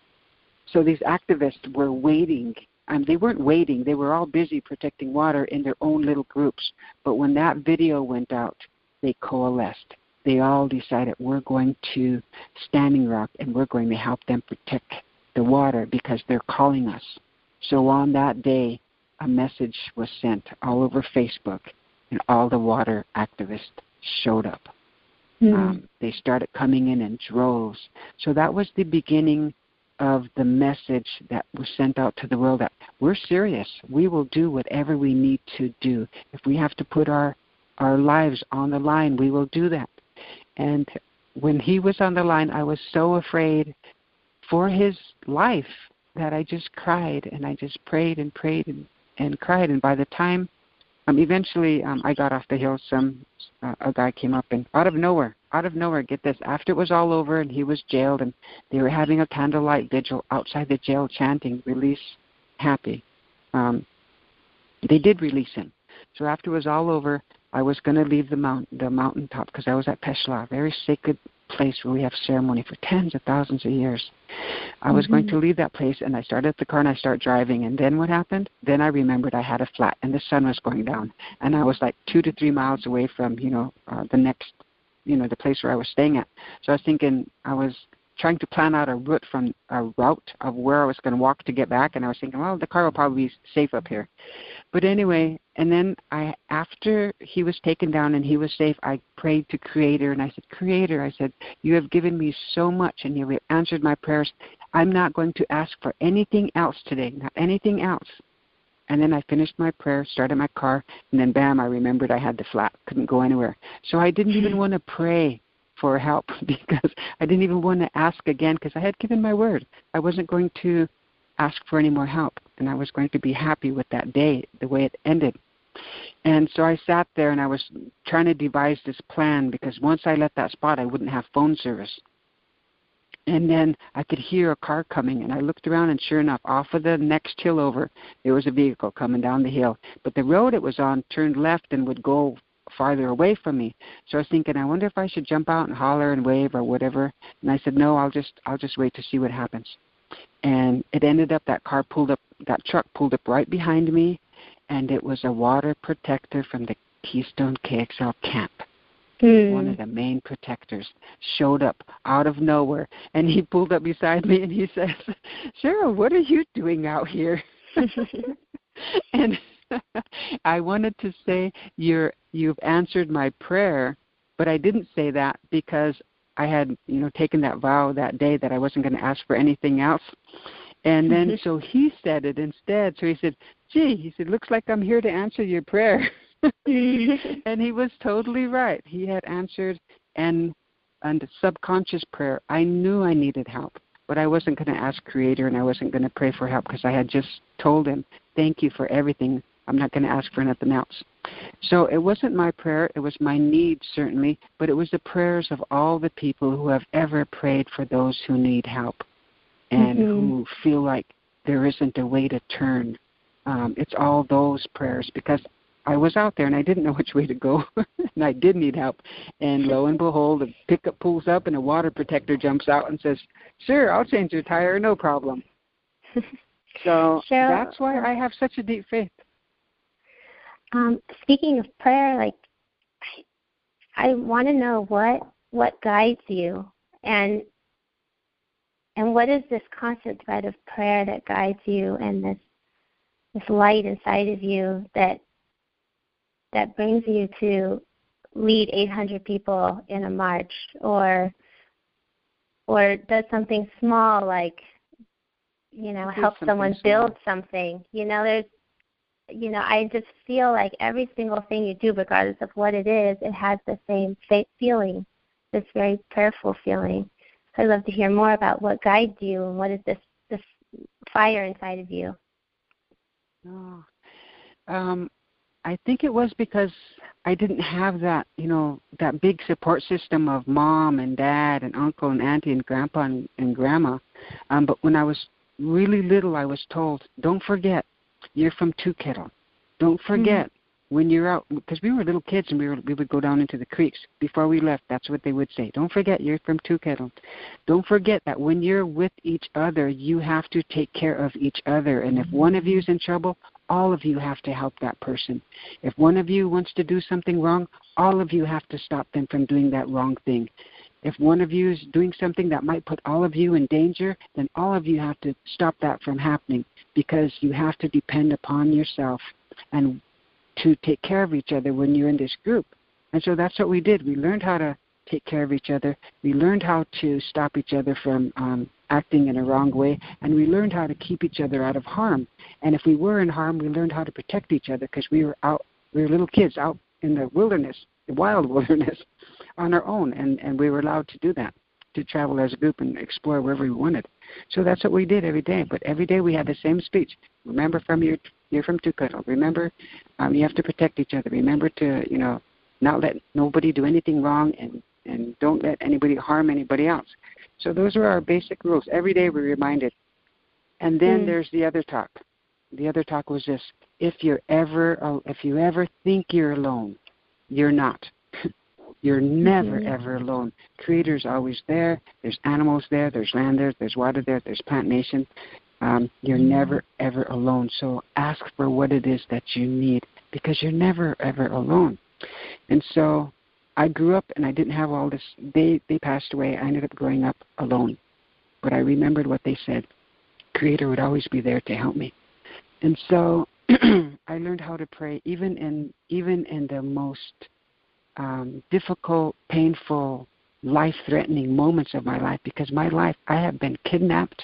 so these activists were waiting. Um, they weren't waiting. They were all busy protecting water in their own little groups. But when that video went out, they coalesced. They all decided, we're going to Standing Rock and we're going to help them protect the water because they're calling us. So on that day, a message was sent all over Facebook, and all the water activists showed up. Mm. Um, they started coming in in droves. So that was the beginning of the message that was sent out to the world that we're serious. We will do whatever we need to do. If we have to put our, our lives on the line, we will do that. And when he was on the line, I was so afraid for his life that I just cried, and I just prayed and prayed and and cried. And by the time, um, eventually um, I got off the hill, some uh, a guy came up, and out of nowhere, out of nowhere, get this, after it was all over and he was jailed and they were having a candlelight vigil outside the jail chanting, release happy. Um, they did release him. So after it was all over, I was going to leave the, mount, the mountaintop because I was at Peshla, a very sacred place where we have ceremony for tens of thousands of years. I was mm-hmm. going to leave that place, and I started the car and I started driving. And then what happened? Then I remembered I had a flat, and the sun was going down, and I was like two to three miles away from, you know, uh, the next, you know, the place where I was staying at. So I was thinking, I was trying to plan out a route from a route of where I was going to walk to get back, and I was thinking, well, the car will probably be safe up here. But anyway, and then I, after he was taken down and he was safe, I prayed to Creator, and I said, Creator, I said, you have given me so much, and you have answered my prayers. I'm not going to ask for anything else today, not anything else. And then I finished my prayer, started my car, and then bam, I remembered I had the flat, couldn't go anywhere. So I didn't even want to pray for help because I didn't even want to ask again because I had given my word. I wasn't going to ask for any more help, and I was going to be happy with that day, the way it ended. And so I sat there and I was trying to devise this plan because once I left that spot, I wouldn't have phone service. And then I could hear a car coming, and I looked around, and sure enough, off of the next hill over, there was a vehicle coming down the hill. But the road it was on turned left and would go farther away from me. So I was thinking, I wonder if I should jump out and holler and wave or whatever. And I said, no, I'll just I'll just wait to see what happens. And it ended up that car pulled up, that truck pulled up right behind me, and it was a water protector from the Keystone K X L camp. Mm. One of the main protectors showed up out of nowhere, and he pulled up beside me, and he says, Cheryl, what are you doing out here? and I wanted to say you're you've answered my prayer, but I didn't say that because I had, you know, taken that vow that day that I wasn't going to ask for anything else. And then so he said it instead. So he said, gee, he said, looks like I'm here to answer your prayer. And he was totally right. He had answered and and subconscious prayer. I knew I needed help, but I wasn't going to ask Creator and I wasn't going to pray for help because I had just told him, thank you for everything. I'm not going to ask for nothing else. So it wasn't my prayer. It was my need, certainly, but it was the prayers of all the people who have ever prayed for those who need help and mm-hmm. who feel like there isn't a way to turn. Um, it's all those prayers because I was out there and I didn't know which way to go, and I did need help. And lo and behold, the pickup pulls up and a water protector jumps out and says, sure, I'll change your tire, no problem. So Cheryl, that's why I have such a deep faith. Um, speaking of prayer, like I, I want to know what what guides you, and and what is this constant thread of prayer that guides you, and this this light inside of you that that brings you to lead eight hundred people in a march, or or does something small like, you know, help someone build something. You know, there's You know, I just feel like every single thing you do, regardless of what it is, it has the same feeling, this very prayerful feeling. I'd love to hear more about what guides you and what is this, this fire inside of you. Oh, um, I think it was because I didn't have that, you know, that big support system of mom and dad and uncle and auntie and grandpa and, and grandma. Um, but when I was really little, I was told, don't forget, you're from Two Kettle. Don't forget mm-hmm. when you're out, because we were little kids and we were we would go down into the creeks before we left. That's what they would say. Don't forget you're from Two Kettle. Don't forget that when you're with each other, you have to take care of each other. And if one of you is in trouble, all of you have to help that person. If one of you wants to do something wrong, all of you have to stop them from doing that wrong thing. If one of you is doing something that might put all of you in danger, then all of you have to stop that from happening, because you have to depend upon yourself and to take care of each other when you're in this group. And so that's what we did. We learned how to take care of each other. We learned how to stop each other from um, acting in a wrong way, and we learned how to keep each other out of harm. And if we were in harm, we learned how to protect each other, because we were out, we were little kids out in the wilderness, the wild wilderness, on our own, and, and we were allowed to do that, to travel as a group and explore wherever we wanted. So that's what we did every day. But every day we had the same speech. Remember, from your, you're from Two Kettle. Remember, um, you have to protect each other. Remember to, you know, not let nobody do anything wrong, and, and don't let anybody harm anybody else. So those are our basic rules. Every day we're reminded. And then mm. there's the other talk. The other talk was this: if you're ever, uh, if you ever think you're alone, you're not. You're never, mm-hmm. ever alone. Creator's always there. There's animals there. There's land there. There's water there. There's Plant Nation. Um, you're mm-hmm. never, ever alone. So ask for what it is that you need, because you're never, ever alone. And so I grew up, and I didn't have all this. They, they passed away. I ended up growing up alone. But I remembered what they said. Creator would always be there to help me. And so I learned how to pray, even in even in the most Um, difficult, painful, life-threatening moments of my life, because my life, I have been kidnapped.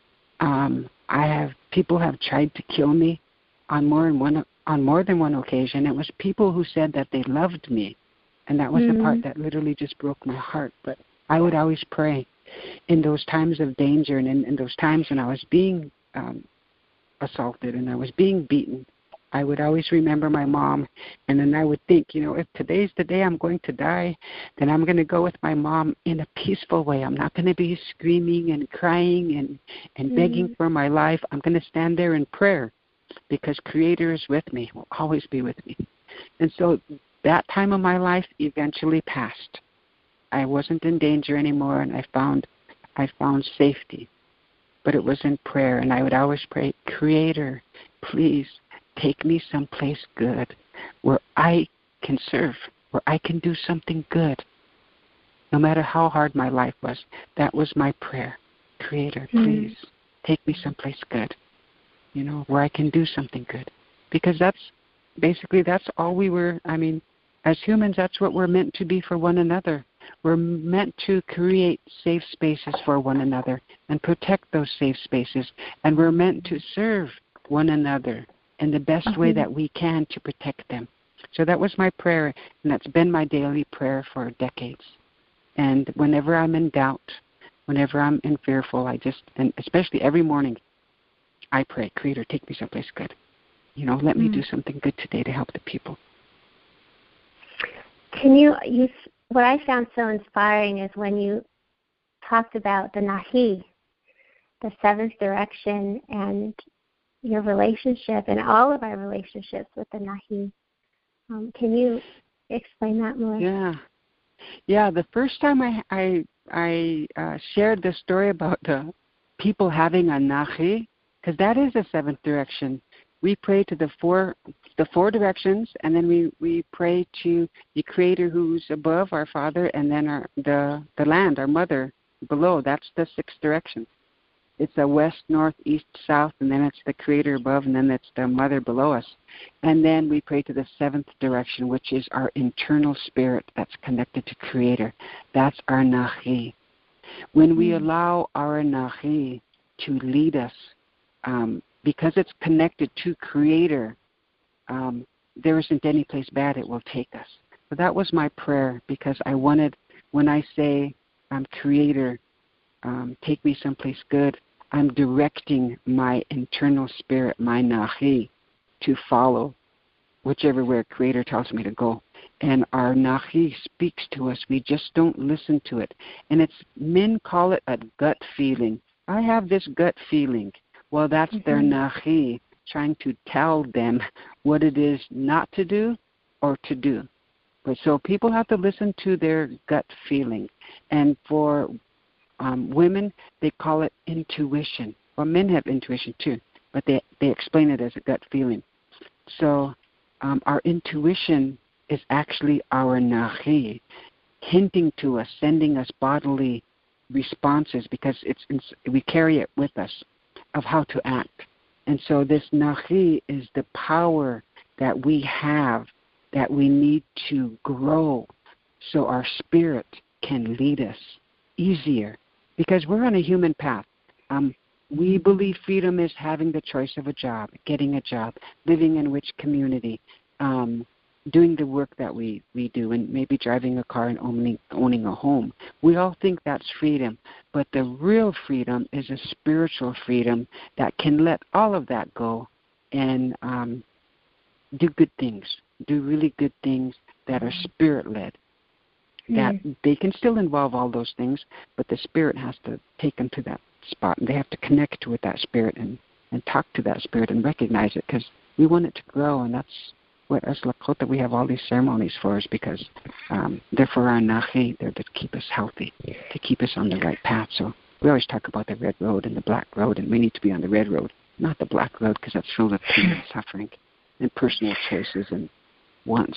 Um, I have people have tried to kill me on more than one on more than one occasion. It was people who said that they loved me, and that was mm-hmm. the part that literally just broke my heart. But I would always pray in those times of danger, and in, in those times when I was being um, assaulted and I was being beaten. I would always remember my mom, and then I would think, you know, if today's the day I'm going to die, then I'm going to go with my mom in a peaceful way. I'm not going to be screaming and crying and, and mm-hmm. begging for my life. I'm going to stand there in prayer, because Creator is with me, will always be with me. And so that time of my life eventually passed. I wasn't in danger anymore, and I found I found safety. But it was in prayer, and I would always pray, Creator, please, take me someplace good where I can serve, where I can do something good. No matter how hard my life was, that was my prayer. Creator, please, mm-hmm. take me someplace good, you know, where I can do something good. because that's basically that's all we were. I mean, as humans, that's what we're meant to be for one another. We're meant to create safe spaces for one another and protect those safe spaces, and we're meant to serve one another in the best mm-hmm. way that we can to protect them. So that was my prayer, and that's been my daily prayer for decades. And whenever I'm in doubt, whenever I'm in fearful, I just, and especially every morning, I pray, Creator, take me someplace good. You know, let mm-hmm. me do something good today to help the people. Can you, you, what I found so inspiring is when you talked about the Nahi, the seventh direction, and your relationship and all of our relationships with the Nahi. Um, can you explain that more? Yeah. Yeah, the first time I I, I uh, shared the story about the people having a Nahi, because that is the seventh direction. We pray to the four the four directions, and then we, we pray to the Creator who's above, our Father, and then our the, the land, our Mother, below. That's the sixth direction. It's a west, north, east, south, and then it's the Creator above, and then it's the Mother below us. And then we pray to the seventh direction, which is our internal spirit that's connected to Creator. That's our Nahi. When we mm-hmm. allow our Nahi to lead us, um, because it's connected to Creator, um, there isn't any place bad it will take us. So that was my prayer, because I wanted, when I say, um, Creator, um, take me someplace good, I'm directing my internal spirit, my Nahi, to follow whichever way Creator tells me to go. And our Nahi speaks to us. We just don't listen to it. And it's, men call it a gut feeling. I have this gut feeling. Well, that's mm-hmm. their Nahi trying to tell them what it is not to do or to do. But so people have to listen to their gut feeling. And for um, women, they call it intuition. Well, men have intuition too, but they, they explain it as a gut feeling. So um, our intuition is actually our Nahi, hinting to us, sending us bodily responses, because it's we carry it with us of how to act. And so this Nahi is the power that we have that we need to grow so our spirit can lead us easier, because we're on a human path. Um, we believe freedom is having the choice of a job, getting a job, living in which community, um, doing the work that we, we do, and maybe driving a car and owning, owning a home. We all think that's freedom, but the real freedom is a spiritual freedom that can let all of that go and um, do good things, do really good things that are spirit-led. That mm. they can still involve all those things, but the spirit has to take them to that spot, and they have to connect with that spirit and, and talk to that spirit and recognize it, because we want it to grow, and that's what as Lakota we have all these ceremonies for, is because um, they're for our Nahi, they're to keep us healthy, to keep us on the right path. So we always talk about the red road and the black road, and we need to be on the red road, not the black road, because that's filled with pain and suffering and personal choices and wants.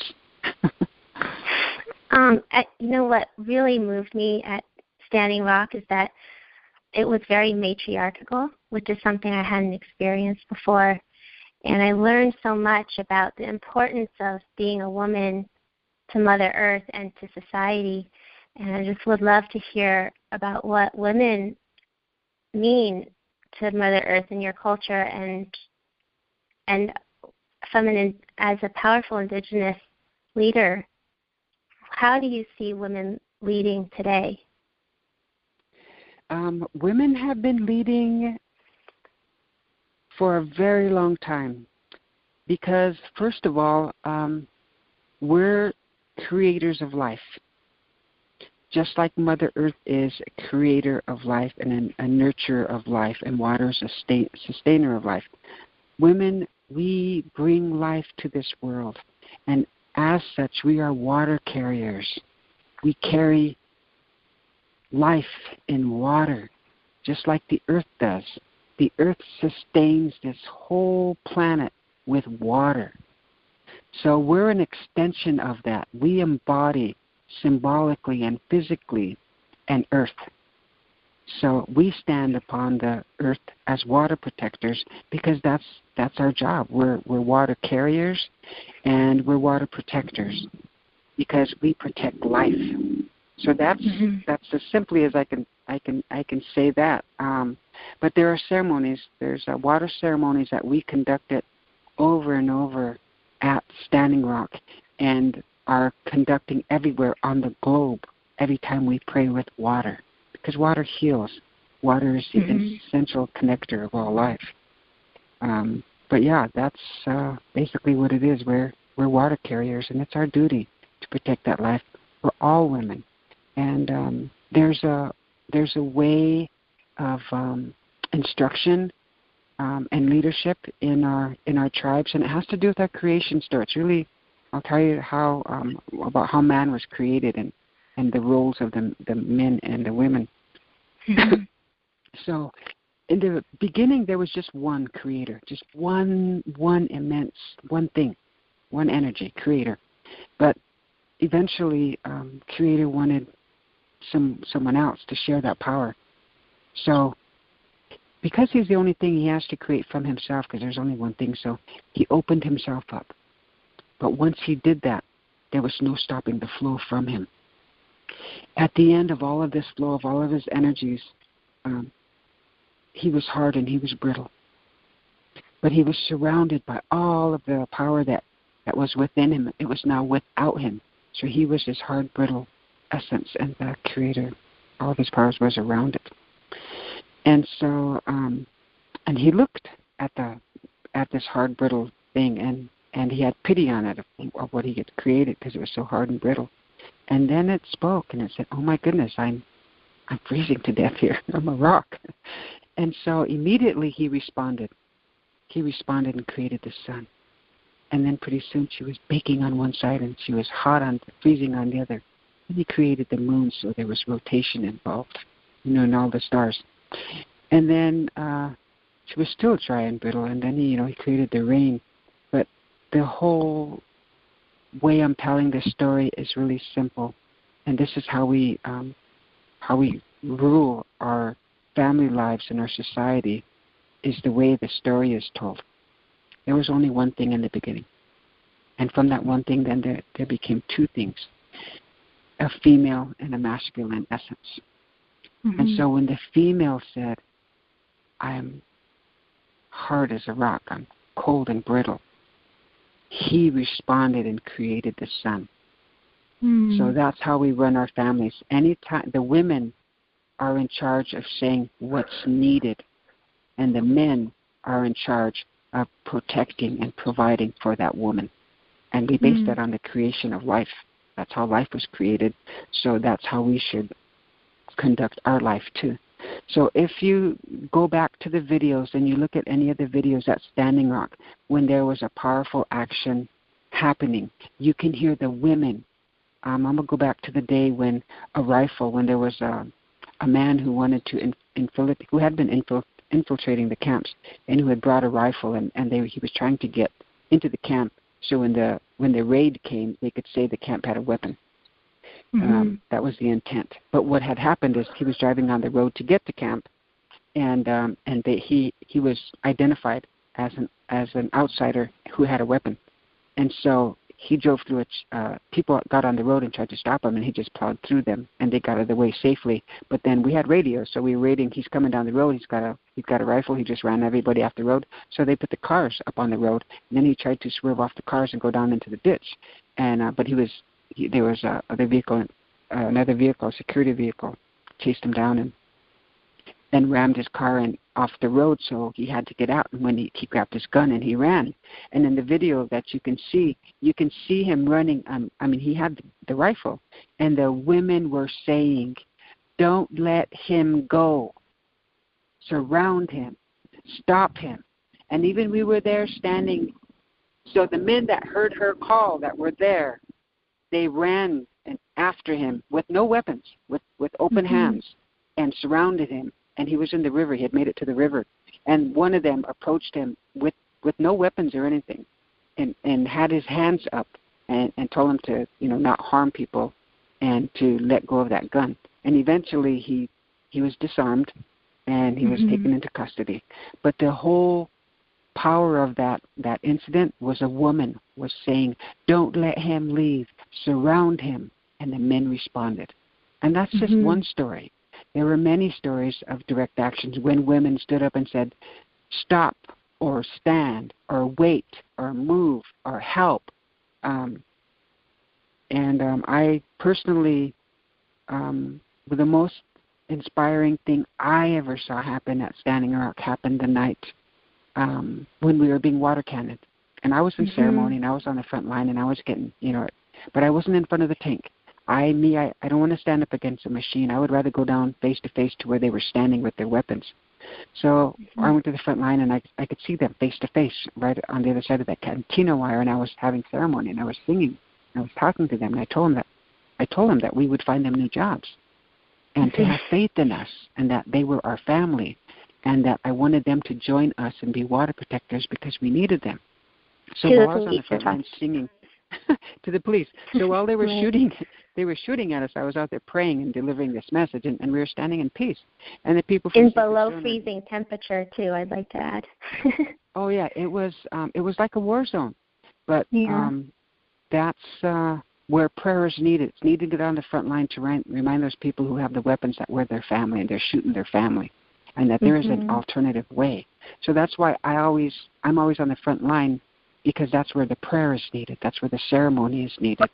um, at, you know what really moved me at Standing Rock is that it was very matriarchal, which is something I hadn't experienced before. And I learned so much about the importance of being a woman to Mother Earth and to society. And I just would love to hear about what women mean to Mother Earth in your culture, and and from an, as a powerful Indigenous leader, how do you see women leading today? Um, women have been leading for a very long time, because first of all, um, we're creators of life. Just like Mother Earth is a creator of life and a, a nurturer of life, and water is a sta- sustainer of life. Women, we bring life to this world, and as such, we are water carriers. We carry life in water, just like the earth does. The earth sustains this whole planet with water. So we're an extension of that. We embody symbolically and physically an earth. So we stand upon the earth as water protectors because that's that's our job. We're we're water carriers and we're water protectors because we protect life. So that's mm-hmm. that's as simply as I can I can I can say that. Um, but there are ceremonies. There's uh, water ceremonies that we conducted over and over at Standing Rock and are conducting everywhere on the globe every time we pray with water. Because water heals. Water is the mm-hmm. essential connector of all life. Um, but yeah, that's uh, basically what it is. We're we're water carriers, and it's our duty to protect that life for all women. And um, there's a there's a way of um, instruction um, and leadership in our in our tribes, and it has to do with our creation story. It's really, I'll tell you how um, about how man was created and. and the roles of the, the men and the women. Mm-hmm. So in the beginning, there was just one creator, just one one immense, one thing, one energy, creator. But eventually, um, creator wanted some someone else to share that power. So because he's the only thing he has to create from himself, because there's only one thing, so he opened himself up. But once he did that, there was no stopping the flow from him. At the end of all of this flow, of all of his energies, um, he was hard and he was brittle. But he was surrounded by all of the power that, that was within him. It was now without him. So he was this hard, brittle essence, and the creator, all of his powers was around it. And so, um, and he looked at the at this hard, brittle thing, and, and he had pity on it of, of what he had created because it was so hard and brittle. And then it spoke, and it said, "Oh my goodness, I'm, I'm freezing to death here. I'm a rock." And so immediately he responded. He responded and created the sun. And then pretty soon she was baking on one side, and she was hot on, freezing on the other. And he created the moon, so there was rotation involved, you know, and all the stars. And then uh, she was still dry and brittle, and then he, you know, he created the rain. But the whole way I'm telling this story is really simple, and this is how we um, how we rule our family lives and our society, is the way the story is told. There was only one thing in the beginning, and from that one thing, then there, there became two things, a female and a masculine essence. Mm-hmm. And so when the female said, "I am hard as a rock, I'm cold and brittle," he responded and created the sun. Mm. So that's how we run our families. Anytime the women are in charge of saying what's needed, and the men are in charge of protecting and providing for that woman. And we base mm. that on the creation of life. That's how life was created. So that's how we should conduct our life too. So if you go back to the videos and you look at any of the videos at Standing Rock, when there was a powerful action happening, you can hear the women. Um, I'm going to go back to the day when a rifle, when there was a, a man who wanted to in, infiltrate, who had been infil, infiltrating the camps, and who had brought a rifle, and, and they, he was trying to get into the camp, so when the when the raid came, they could say the camp had a weapon. Mm-hmm. Um, that was the intent. But what had happened is he was driving on the road to get to camp, and um, and they, he he was identified as an as an outsider who had a weapon, and so he drove through it. Uh, people got on the road and tried to stop him, and he just plowed through them, and they got out of the way safely. But then we had radio, so we were raiding. He's coming down the road. He's got a he's got a rifle. He just ran everybody off the road. So they put the cars up on the road, and then he tried to swerve off the cars and go down into the ditch. And uh, but he was he, there was uh, other vehicle, uh, another vehicle, a security vehicle, chased him down and then rammed his car in off the road, so he had to get out. And when he, he grabbed his gun and he ran. And in the video that you can see, you can see him running. Um, I mean, he had the rifle, and the women were saying, "Don't let him go. Surround him. Stop him." And even we were there standing. So the men that heard her call, that were there, they ran after him with no weapons, with, with open mm-hmm. hands, and surrounded him. And he was in the river. He had made it to the river. And one of them approached him with, with no weapons or anything, and, and had his hands up and, and told him to, you know, not harm people and to let go of that gun. And eventually he he was disarmed, and he mm-hmm. was taken into custody. But the whole power of that, that incident was a woman was saying, don't let him leave, surround him, and the men responded. And that's just mm-hmm. one story. There were many stories of direct actions when women stood up and said, stop, or stand, or wait, or move, or help. Um, and um, I personally, um, the most inspiring thing I ever saw happen at Standing Rock happened the night um, when we were being water cannoned. And I was in mm-hmm. ceremony, and I was on the front line, and I was getting, you know, but I wasn't in front of the tank. I, me, I, I don't want to stand up against a machine. I would rather go down face to face to where they were standing with their weapons. So mm-hmm. I went to the front line, and I, I could see them face to face right on the other side of that cantina wire, and I was having ceremony, and I was singing. I was talking to them, and I told them that I told them that we would find them new jobs, and to have faith in us, and that they were our family, and that I wanted them to join us and be water protectors because we needed them. So to while the I was on the front line singing to the police, so while they were right. shooting, they were shooting at us, I was out there praying and delivering this message, and, and we were standing in peace. And the people from in below freezing temperature too, I'd like to add. Oh yeah, it was um, it was like a war zone, but yeah. um, that's uh, where prayer is needed. It's needed to get on the front line to remind, remind those people who have the weapons that we're their family and they're shooting their family, and that there mm-hmm. is an alternative way. So that's why I always I'm always on the front line, because that's where the prayer is needed. That's where the ceremony is needed.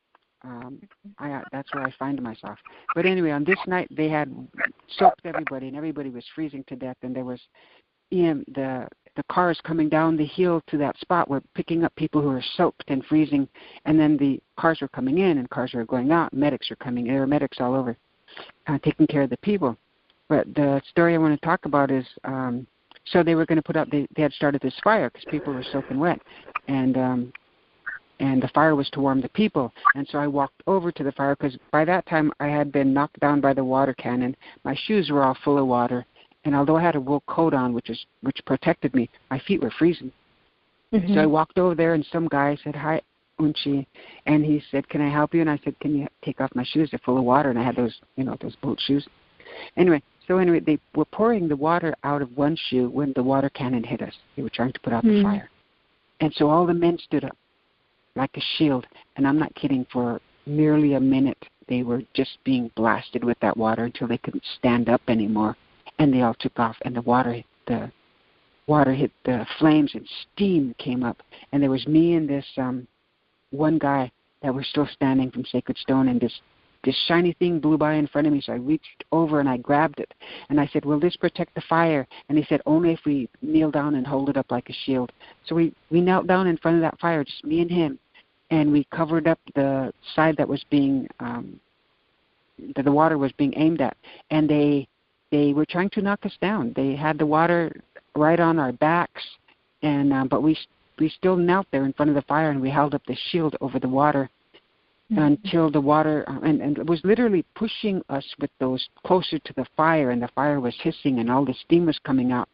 Um, I, that's where I find myself. But anyway, on this night, they had soaked everybody, and everybody was freezing to death. And there was Ian, the the cars coming down the hill to that spot were picking up people who were soaked and freezing. And then the cars were coming in, and cars were going out. Medics were coming. There were medics all over, uh, taking care of the people. But the story I want to talk about is, um, so they were going to put up, they, they had started this fire because people were soaking wet. And um, and the fire was to warm the people. And so I walked over to the fire because by that time I had been knocked down by the water cannon. My shoes were all full of water. And although I had a wool coat on, which is which protected me, my feet were freezing. Mm-hmm. So I walked over there, and some guy said, hi, Unchi. And he said, can I help you? And I said, can you take off my shoes? They're full of water. And I had those, you know, those boat shoes. Anyway, so anyway, they were pouring the water out of one shoe when the water cannon hit us. They were trying to put out mm-hmm. the fire. And so all the men stood up like a shield. And I'm not kidding, for nearly a minute, they were just being blasted with that water until they couldn't stand up anymore. And they all took off, and the water, the water hit the flames, and steam came up. And there was me and this um, one guy that were still standing from Sacred Stone, and this this shiny thing blew by in front of me. So I reached over and I grabbed it, and I said, "Will this protect the fire?" And he said, "Only if we kneel down and hold it up like a shield." So we we knelt down in front of that fire, just me and him, and we covered up the side that was being um, that the water was being aimed at, and they. They were trying to knock us down. They had the water right on our backs, and uh, but we we still knelt there in front of the fire, and we held up the shield over the water mm-hmm. until the water, uh, and, and it was literally pushing us with those closer to the fire, and the fire was hissing, and all the steam was coming out.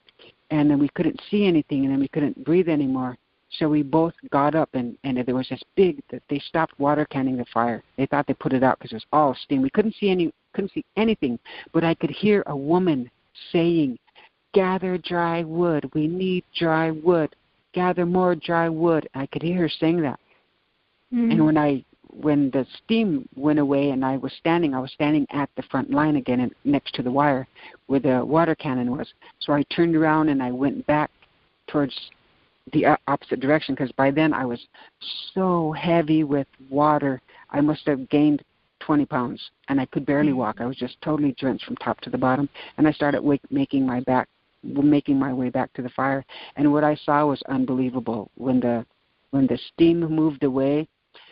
And then we couldn't see anything, and then we couldn't breathe anymore. So we both got up, and, and there was this big, they stopped water canning the fire. They thought they put it out because it was all steam. We couldn't see any, couldn't see anything, but I could hear a woman saying, "Gather dry wood. We need dry wood. Gather more dry wood." I could hear her saying that. Mm-hmm. And when I, when the steam went away and I was standing, I was standing at the front line again and next to the wire where the water cannon was. So I turned around and I went back towards the opposite direction, because by then I was so heavy with water, I must have gained twenty pounds, and I could barely walk. I was just totally drenched from top to the bottom, and I started wake, making my back, making my way back to the fire. And what I saw was unbelievable. When the when the steam moved away,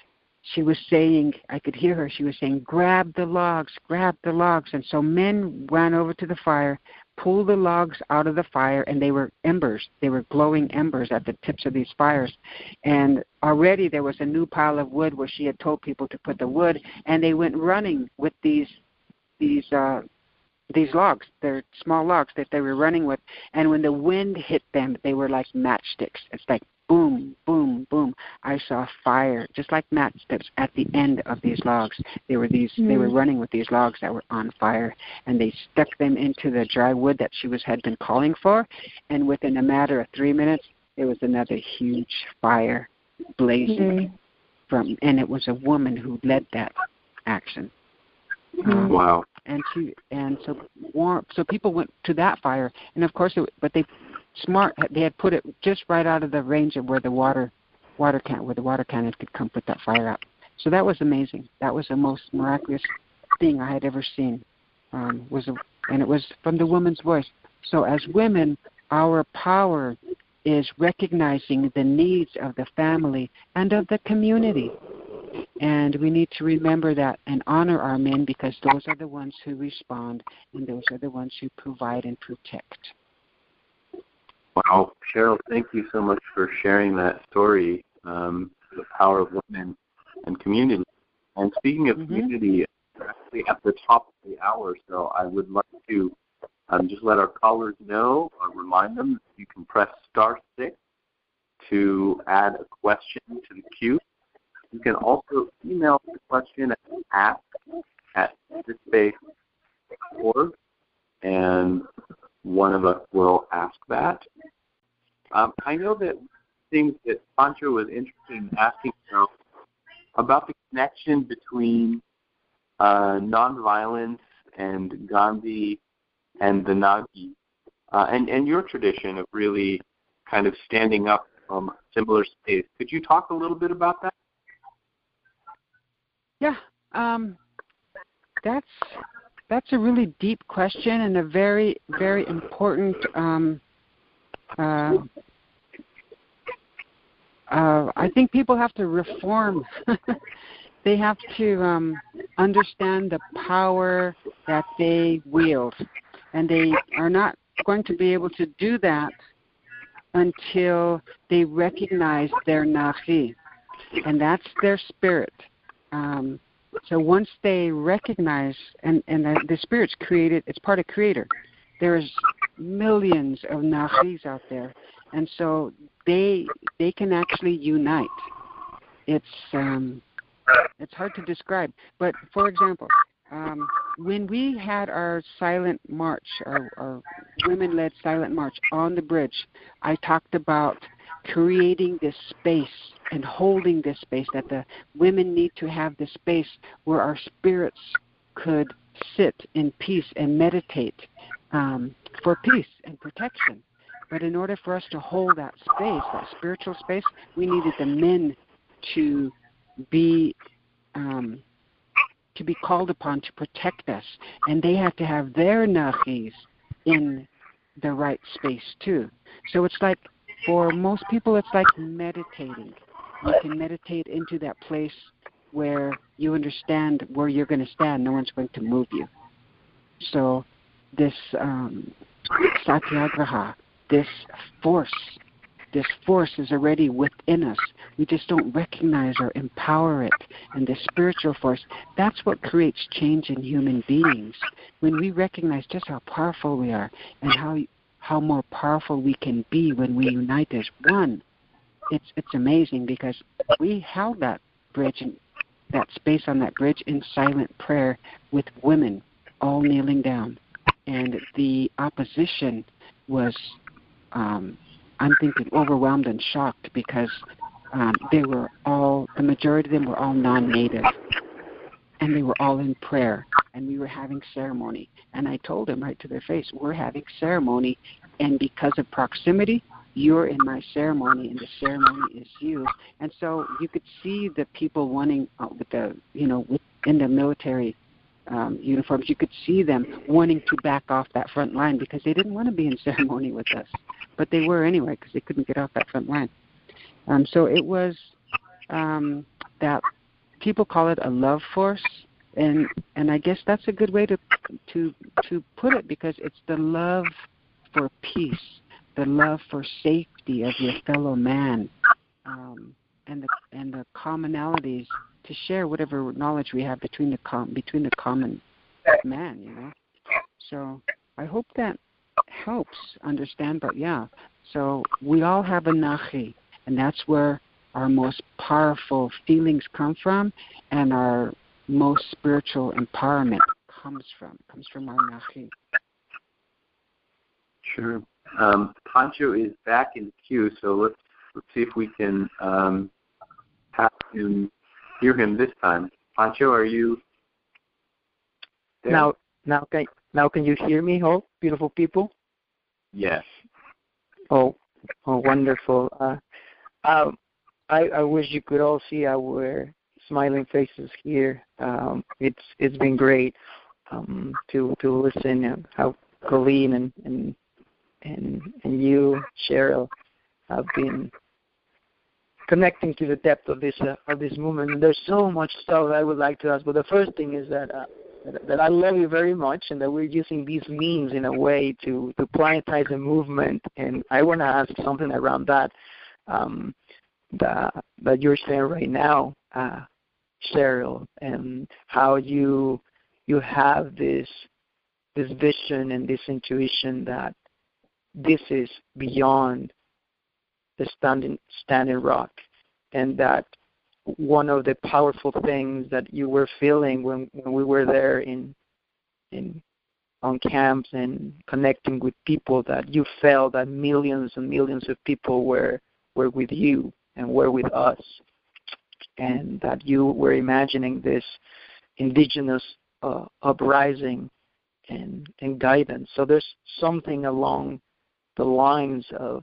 she was saying, I could hear her. She was saying, "Grab the logs, grab the logs." And so men ran over to the fire, pulled the logs out of the fire, and they were embers. They were glowing embers at the tips of these fires. And already there was a new pile of wood where she had told people to put the wood, and they went running with these these uh, these logs. They're small logs that they were running with. And when the wind hit them, they were like matchsticks. It's like boom, boom, boom. I I saw fire, just like matchsticks, at the end of these logs. They were these. Mm. They were running with these logs that were on fire, and they stuck them into the dry wood that she was had been calling for, and within a matter of three minutes, there was another huge fire blazing mm. from, and it was a woman who led that action. Um, wow. And she and so so people went to that fire, and of course, it, but they smart they had put it just right out of the range of where the water water can where the water cannon could come put that fire out. So that was amazing. That was the most miraculous thing I had ever seen. Um, was a, and it was from the woman's voice. So as women, our power is recognizing the needs of the family and of the community. And we need to remember that and honor our men, because those are the ones who respond, and those are the ones who provide and protect. Wow. Cheryl, thank you so much for sharing that story, um, the power of women and community. And speaking of mm-hmm. community, actually at the top of the hour, so I would like to um, just let our callers know or remind them that you can press star six to add a question to the queue. You can also email the question at ask at space dot org, and one of us will ask that. Um, I know that things that Pancho was interested in asking about, about the connection between uh, nonviolence and Gandhi and the Nagi, uh, and, and your tradition of really kind of standing up from a similar space. Could you talk a little bit about that? Yeah, um, that's that's a really deep question and a very, very important. Um, uh, uh, I think people have to reform. They have to um, understand the power that they wield, and they are not going to be able to do that until they recognize their Nachi, and that's their spirit. Um, so once they recognize, and, and the, the Spirit's created, it's part of Creator. There's millions of Nachis out there, and so they they can actually unite. It's um, it's hard to describe, but for example, um, when we had our silent march, our, our women-led silent march on the bridge, I talked about creating this space and holding this space, that the women need to have this space where our spirits could sit in peace and meditate um, for peace and protection. But in order for us to hold that space, that spiritual space, we needed the men to be um, to be called upon to protect us, and they have to have their nachis in the right space too. So it's like, for most people, it's like meditating. You can meditate into that place where you understand where you're going to stand. No one's going to move you. So this um, satyagraha, this force, this force is already within us. We just don't recognize or empower it. And the spiritual force, that's what creates change in human beings. When we recognize just how powerful we are and how how more powerful we can be when we unite as one, it's it's amazing, because we held that bridge and that space on that bridge in silent prayer with women all kneeling down. And the opposition was, um, I'm thinking, overwhelmed and shocked, because um, they were all, the majority of them were all non-native. And they were all in prayer, and we were having ceremony. And I told them right to their face, we're having ceremony, and because of proximity, you're in my ceremony, and the ceremony is you. And so you could see the people wanting, uh, with the, you know, within the military um, uniforms, you could see them wanting to back off that front line, because they didn't want to be in ceremony with us. But they were anyway, because they couldn't get off that front line. Um, so it was um, that. People call it a love force, and and I guess that's a good way to to to put it, because it's the love for peace, the love for safety of your fellow man, um, and the and the commonalities to share whatever knowledge we have between the com between the common man, you know. So I hope that helps understand. But yeah, so we all have a nachi, and that's where our most powerful feelings come from, and our most spiritual empowerment comes from, comes from our Nachi. Sure. Um, Pancho is back in the queue, so let's let's see if we can um, have him hear him this time. Pancho, are you there? Now, now can now can you hear me, oh, beautiful people? Yes. Oh, oh, wonderful. Uh, um, I, I wish you could all see our smiling faces here. Um, it's it's been great um, to to listen and how Colleen and and and and you, Cheryl, have been connecting to the depth of this uh, of this movement. And there's so much stuff I would like to ask, but the first thing is that uh, that, that I love you very much, and that we're using these memes in a way to to planetize a movement. And I want to ask something around that. Um, that that you're saying right now, uh, Cheryl, and how you you have this this vision and this intuition that this is beyond the standing standing rock, and that one of the powerful things that you were feeling when, when we were there in in on camps and connecting with people, that you felt that millions and millions of people were were with you and were with us, and that you were imagining this indigenous uh, uprising and, and guidance. So there's something along the lines of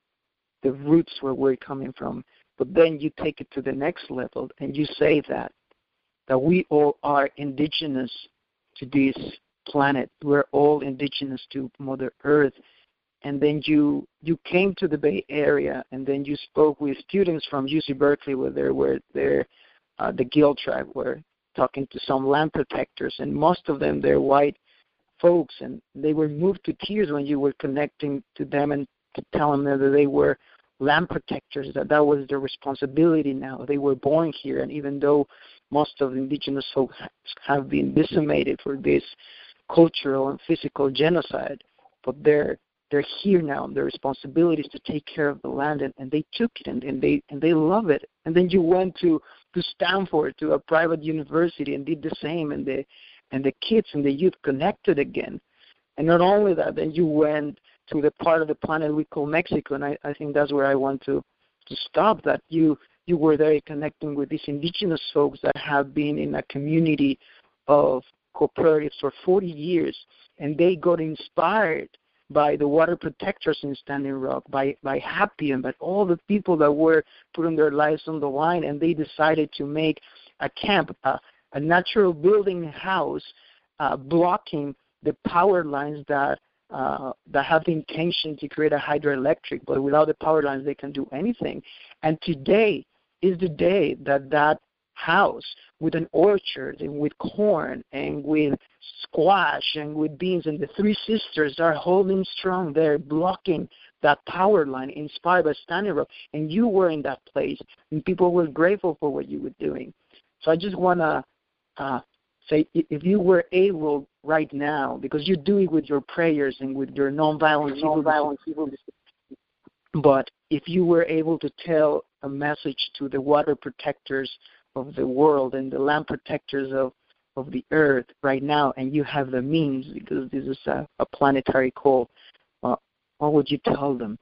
the roots where we're coming from. But then you take it to the next level and you say that, that we all are indigenous to this planet. We're all indigenous to Mother Earth. And then you you came to the Bay Area, and then you spoke with students from U C Berkeley, where they were there, uh, the Gill tribe, were talking to some land protectors, and most of them they're white folks, and they were moved to tears when you were connecting to them and to telling them that they were land protectors, that that was their responsibility now. They were born here, and even though most of the indigenous folks have been decimated for this cultural and physical genocide, but they're They're here now. Their responsibility is to take care of the land, and, and they took it, and, and they and they love it. And then you went to, to Stanford, to a private university, and did the same, and the and the kids and the youth connected again. And not only that, then you went to the part of the planet we call Mexico, and I, I think that's where I want to, to stop, that you, you were there connecting with these indigenous folks that have been in a community of cooperatives for forty years, and they got inspired by the water protectors in Standing Rock, by, by Happy, and by all the people that were putting their lives on the line, and they decided to make a camp, a, a natural building house, uh, blocking the power lines that uh, that have the intention to create a hydroelectric, but without the power lines they can do anything. And today is the day that that house with an orchard and with corn and with squash and with beans, and the three sisters are holding strong there, blocking that power line inspired by Standing Rock. And you were in that place, and people were grateful for what you were doing. So I just want to uh, say, if you were able right now, because you do it with your prayers and with your nonviolent, nonviolent civil disobedience, but if you were able to tell a message to the water protectors of the world and the land protectors of, of the earth right now, and you have the means, because this is a, a planetary call, uh, what would you tell them?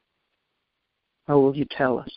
How would you tell us?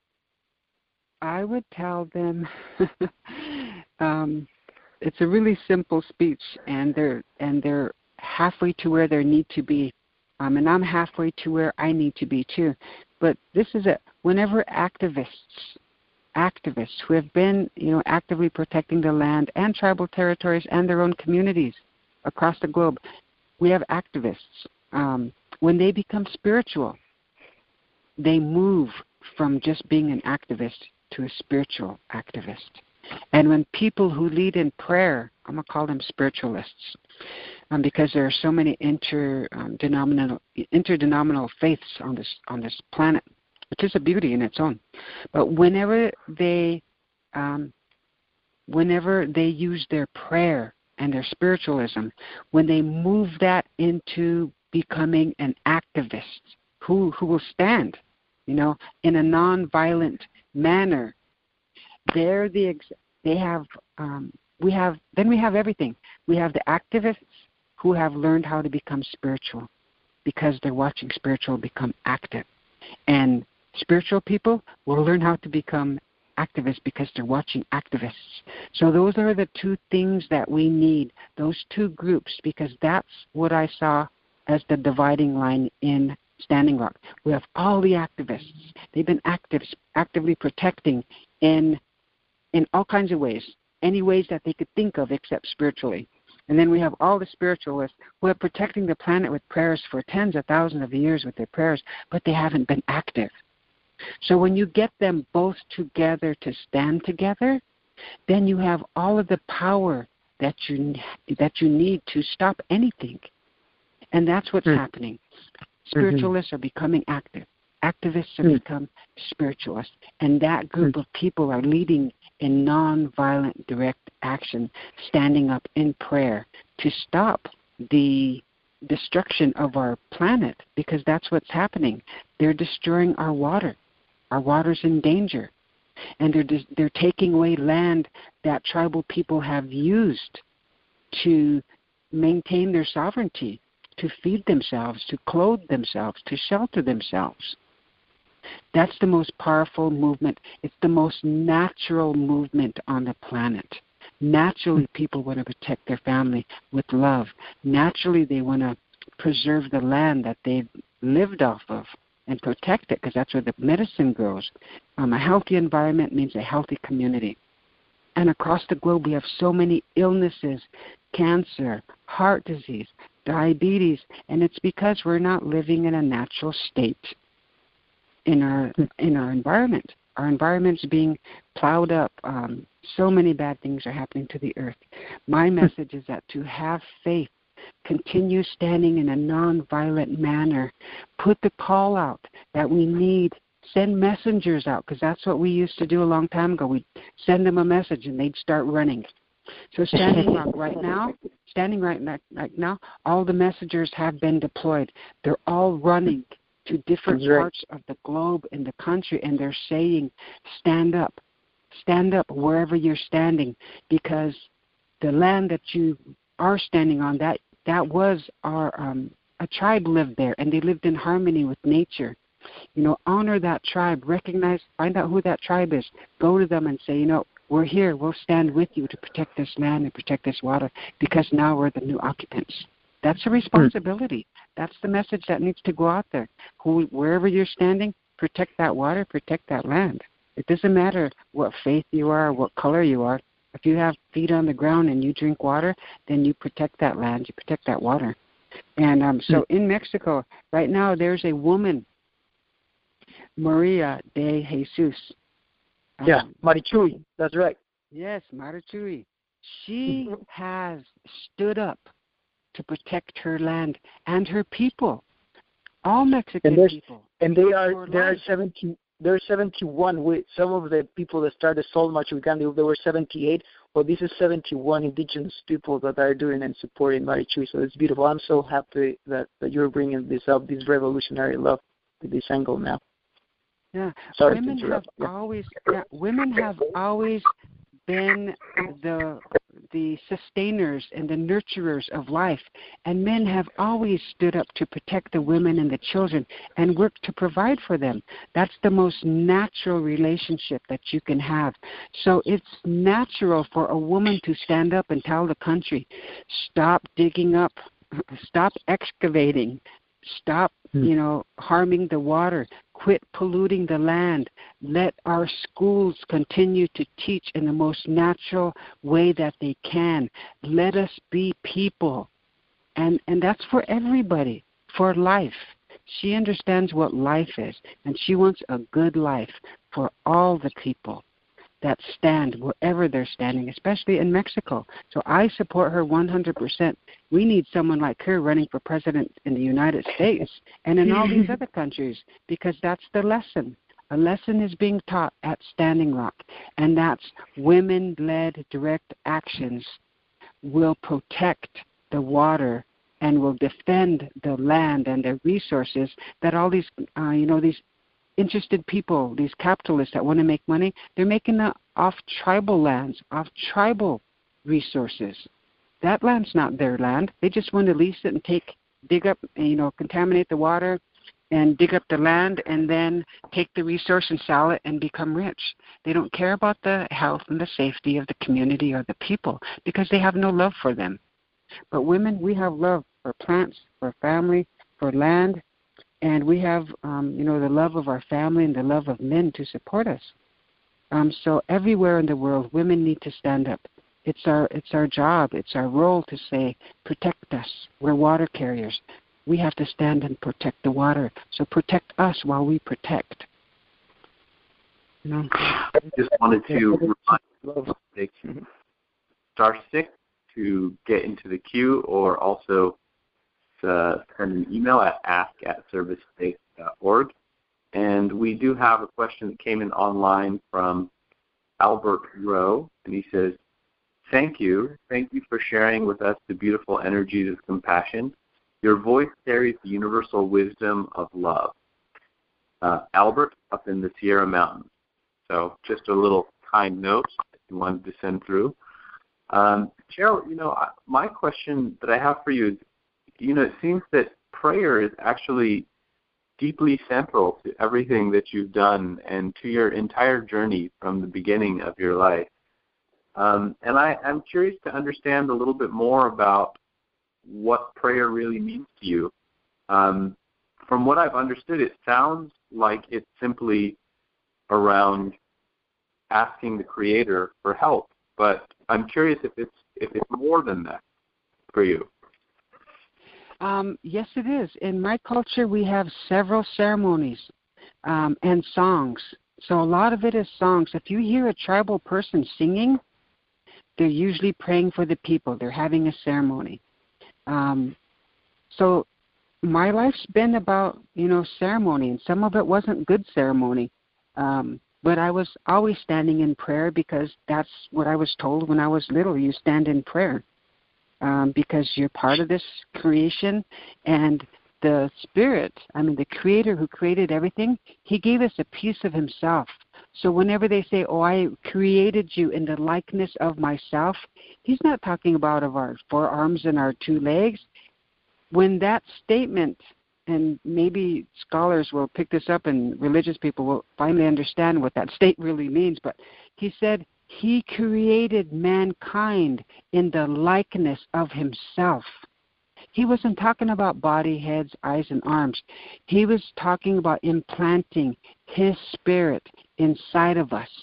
I would tell them um, it's a really simple speech, and they're and they're halfway to where they need to be, um, and I'm halfway to where I need to be too. But this is it. Whenever activists activists who have been, you know, actively protecting the land and tribal territories and their own communities across the globe, we have activists. Um, when they become spiritual, they move from just being an activist to a spiritual activist. And when people who lead in prayer, I'm going to call them spiritualists, um, because there are so many interdenominational, interdenominational faiths on this on this planet, which is a beauty in its own. But whenever they, um, whenever they use their prayer and their spiritualism, when they move that into becoming an activist who who will stand, you know, in a non-violent manner. They're the ex- they have um, we have then we have everything. We have the activists who have learned how to become spiritual because they're watching spiritual become active, and spiritual people will learn how to become activists because they're watching activists. So those are the two things that we need, those two groups, because that's what I saw as the dividing line in Standing Rock. We have all the activists. They've been active, actively protecting in in all kinds of ways, any ways that they could think of except spiritually. And then we have all the spiritualists who are protecting the planet with prayers for tens of thousands of years with their prayers, but they haven't been active. So when you get them both together to stand together, then you have all of the power that you that you need to stop anything. And that's what's mm-hmm. happening. Spiritualists mm-hmm. are becoming active. Activists have mm-hmm. become spiritualists. And that group mm-hmm. of people are leading in nonviolent direct action, standing up in prayer to stop the destruction of our planet, because that's what's happening. They're destroying our water. Our water's in danger. And they're dis- they're taking away land that tribal people have used to maintain their sovereignty, to feed themselves, to clothe themselves, to shelter themselves. That's the most powerful movement. It's the most natural movement on the planet. Naturally, people want to protect their family with love. Naturally, they want to preserve the land that they've lived off of and protect it, because that's where the medicine grows. Um, a healthy environment means a healthy community. And across the globe, we have so many illnesses, cancer, heart disease, diabetes, and it's because we're not living in a natural state in our in our environment. Our environment's being plowed up. Um, so many bad things are happening to the earth. My message is that to have faith, continue standing in a nonviolent manner, put the call out that we need, send messengers out, because that's what we used to do a long time ago. We'd send them a message and they'd start running. So Standing Rock right now, standing right, right now, all the messengers have been deployed. They're all running to different right. parts of the globe and the country, and they're saying, stand up, stand up wherever you're standing, because the land that you are standing on, that that was our, um, a tribe lived there, and they lived in harmony with nature. You know, honor that tribe, recognize, find out who that tribe is, go to them and say, you know, we're here, we'll stand with you to protect this land and protect this water, because now we're the new occupants. That's a responsibility. That's the message that needs to go out there. Who, wherever you're standing, protect that water, protect that land. It doesn't matter what faith you are or what color you are. If you have feet on the ground and you drink water, then you protect that land, you protect that water. And um, so in Mexico, right now, there's a woman, Maria de Jesus. Um, yeah, Marichuy, that's right. Yes, Marichuy. She has stood up to protect her land and her people, all Mexican and people. And they are there are seventy. There are seventy-one. With some of the people that started Salt March Uganda, there were seventy-eight. Well, this is seventy-one indigenous people that are doing and supporting Marichuy. So it's beautiful. I'm so happy that, that you're bringing this up, this revolutionary love to this angle now. Yeah, Sorry women to have yeah. always yeah, women have always been the the sustainers and the nurturers of life, and men have always stood up to protect the women and the children and work to provide for them. That's the most natural relationship that you can have. So it's natural for a woman to stand up and tell the country, stop digging up, stop excavating, stop, you know, harming the water, quit polluting the land. Let our schools continue to teach in the most natural way that they can. Let us be people. And and that's for everybody, for life. She understands what life is, and she wants a good life for all the people that stand wherever they're standing, especially in Mexico. So I support her one hundred percent. We need someone like her running for president in the United States and in all these other countries, because that's the lesson. A lesson is being taught at Standing Rock, and that's women-led direct actions will protect the water and will defend the land and the resources that all these, uh, you know, these interested people, these capitalists that want to make money, they're making it off tribal lands, off tribal resources. That land's not their land. They just want to lease it and take, dig up, you know, contaminate the water and dig up the land and then take the resource and sell it and become rich. They don't care about the health and the safety of the community or the people because they have no love for them. But women, we have love for plants, for family, for land, and we have, um, you know, the love of our family and the love of men to support us. Um, so everywhere in the world, women need to stand up. It's our it's our job, it's our role to say, protect us. We're water carriers. We have to stand and protect the water. So protect us while we protect. You know? I just wanted to remind star six to get into the queue, or also to send an email at ask at service space dot org. And we do have a question that came in online from Albert Rowe, and he says, Thank you. Thank you for sharing with us the beautiful energies of compassion. Your voice carries the universal wisdom of love. Uh, Albert, up in the Sierra Mountains. So just a little kind note that you wanted to send through. Um, Cheryl, you know, my question that I have for you is, you know, it seems that prayer is actually deeply central to everything that you've done and to your entire journey from the beginning of your life. Um, and I, I'm curious to understand a little bit more about what prayer really means to you. Um, from what I've understood, it sounds like it's simply around asking the Creator for help. But I'm curious if it's if it's more than that for you. Um, yes, it is. In my culture, we have several ceremonies um, and songs. So a lot of it is songs. If you hear a tribal person singing, they're usually praying for the people. They're having a ceremony. Um, so my life's been about, you know, ceremony, and some of it wasn't good ceremony. Um, but I was always standing in prayer because that's what I was told when I was little. You stand in prayer um, because you're part of this creation, and the Spirit, I mean, the Creator who created everything, He gave us a piece of Himself. So whenever they say, oh, I created you in the likeness of myself, He's not talking about of our forearms and our two legs. When that statement, and maybe scholars will pick this up and religious people will finally understand what that state really means, but He said He created mankind in the likeness of Himself. He wasn't talking about body, heads, eyes, and arms. He was talking about implanting His Spirit inside of us.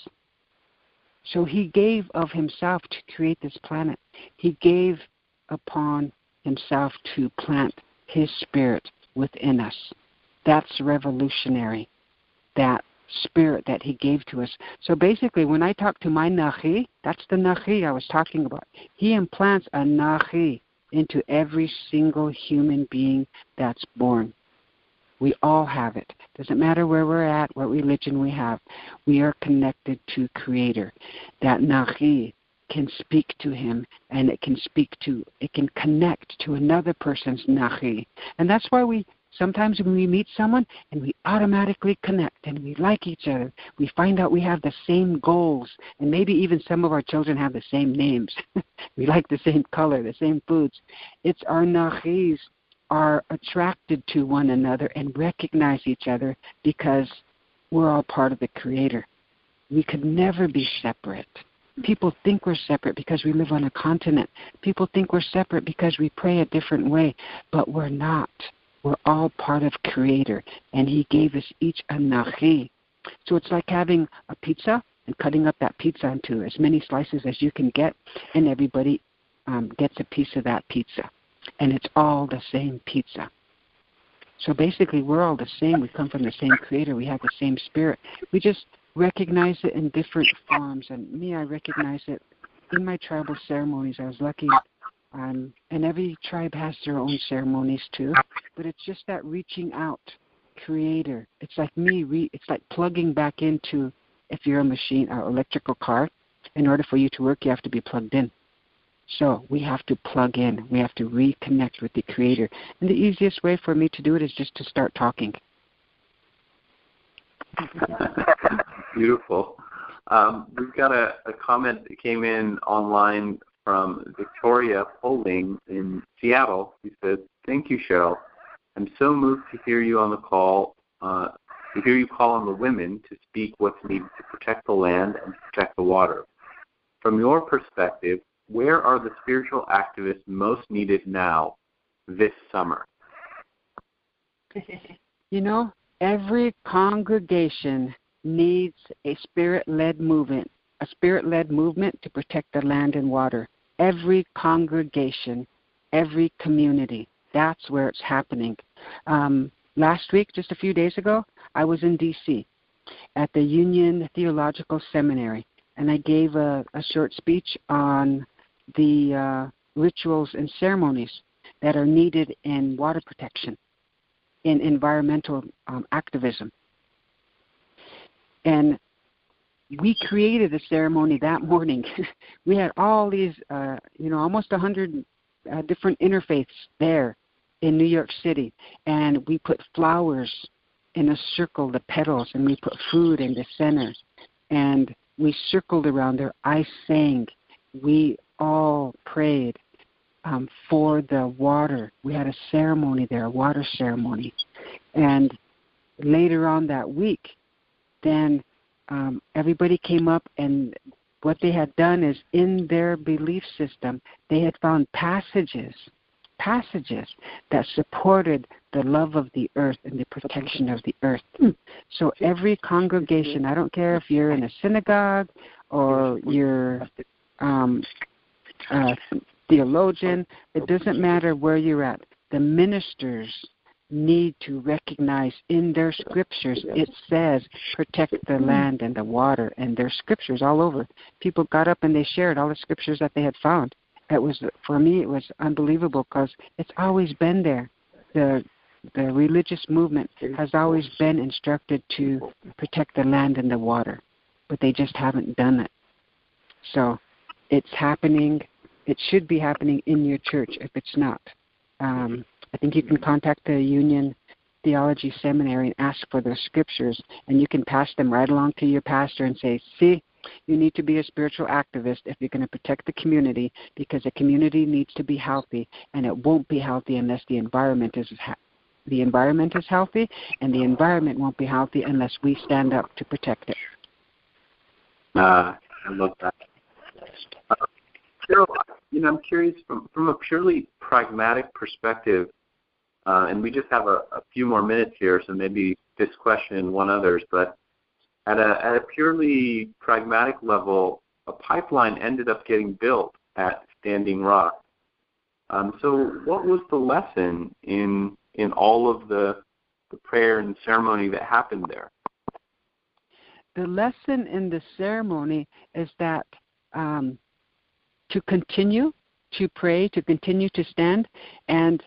So He gave of Himself to create this planet. He gave upon Himself to plant His Spirit within us. That's revolutionary, that Spirit that He gave to us. So basically, when I talk to my Nachi, that's the Nachi I was talking about. He implants a Nachi into every single human being that's born. We all have it. Doesn't matter where we're at, what religion we have. We are connected to Creator. That Nachi can speak to Him, and it can speak to, it can connect to another person's Nachi. And that's why we, sometimes when we meet someone and we automatically connect and we like each other, we find out we have the same goals, and maybe even some of our children have the same names. We like the same color, the same foods. It's our Nachis are attracted to one another and recognize each other because we're all part of the Creator. We could never be separate. People think we're separate because we live on a continent. People think we're separate because we pray a different way, but we're not. We're all part of Creator, and He gave us each a Nachi. So it's like having a pizza and cutting up that pizza into as many slices as you can get, and everybody um, gets a piece of that pizza. And it's all the same pizza. So basically, we're all the same. We come from the same Creator. We have the same Spirit. We just recognize it in different forms. And me, I recognize it in my tribal ceremonies. I was lucky. Um, and every tribe has their own ceremonies too. But it's just that reaching out, Creator. It's like me. Re- it's like plugging back into, if you're a machine, or electrical car. In order for you to work, you have to be plugged in. So we have to plug in. We have to reconnect with the Creator. And the easiest way for me to do it is just to start talking. Beautiful. Um, we've got a, a comment that came in online from Victoria Poling in Seattle. She said, "Thank you, Cheryl. I'm so moved to hear you on the call, uh, to hear you call on the women to speak what's needed to protect the land and protect the water. From your perspective, where are the spiritual activists most needed now, this summer?" You know, every congregation needs a spirit-led movement, a spirit-led movement to protect the land and water. Every congregation, every community, that's where it's happening. Um, last week, just a few days ago, I was in D C at the Union Theological Seminary, and I gave a, a short speech on the uh, rituals and ceremonies that are needed in water protection, in environmental um, activism. And we created a ceremony that morning. We had all these, uh, you know, almost one hundred uh, different interfaiths there in New York City. And we put flowers in a circle, the petals, and we put food in the center. And we circled around there. I sang. We all prayed um, for the water. We had a ceremony there, a water ceremony. And later on that week, then um, everybody came up, and what they had done is in their belief system, they had found passages, passages that supported the love of the earth and the protection of the earth. So every congregation, I don't care if you're in a synagogue or you're um, a theologian, it doesn't matter where you're at. The ministers need to recognize in their scriptures, it says protect the land and the water, and there's scriptures all over. People got up and they shared all the scriptures that they had found. It was, for me, it was unbelievable because it's always been there. The the religious movement has always been instructed to protect the land and the water, but they just haven't done it. So it's happening. It should be happening in your church if it's not. Um, I think you can contact the Union Theology Seminary and ask for those scriptures, and you can pass them right along to your pastor and say, see, you need to be a spiritual activist if you're going to protect the community, because the community needs to be healthy, and it won't be healthy unless the environment is ha- the environment is healthy, and the environment won't be healthy unless we stand up to protect it. Uh, I love that. Uh, Cheryl, you know, I'm curious from, from a purely pragmatic perspective, uh, and we just have a, a few more minutes here, so maybe this question and one others, but at a, at a purely pragmatic level, a pipeline ended up getting built at Standing Rock. Um, so what was the lesson in in all of the, the prayer and ceremony that happened there? The lesson in the ceremony is that um, to continue to pray, to continue to stand, and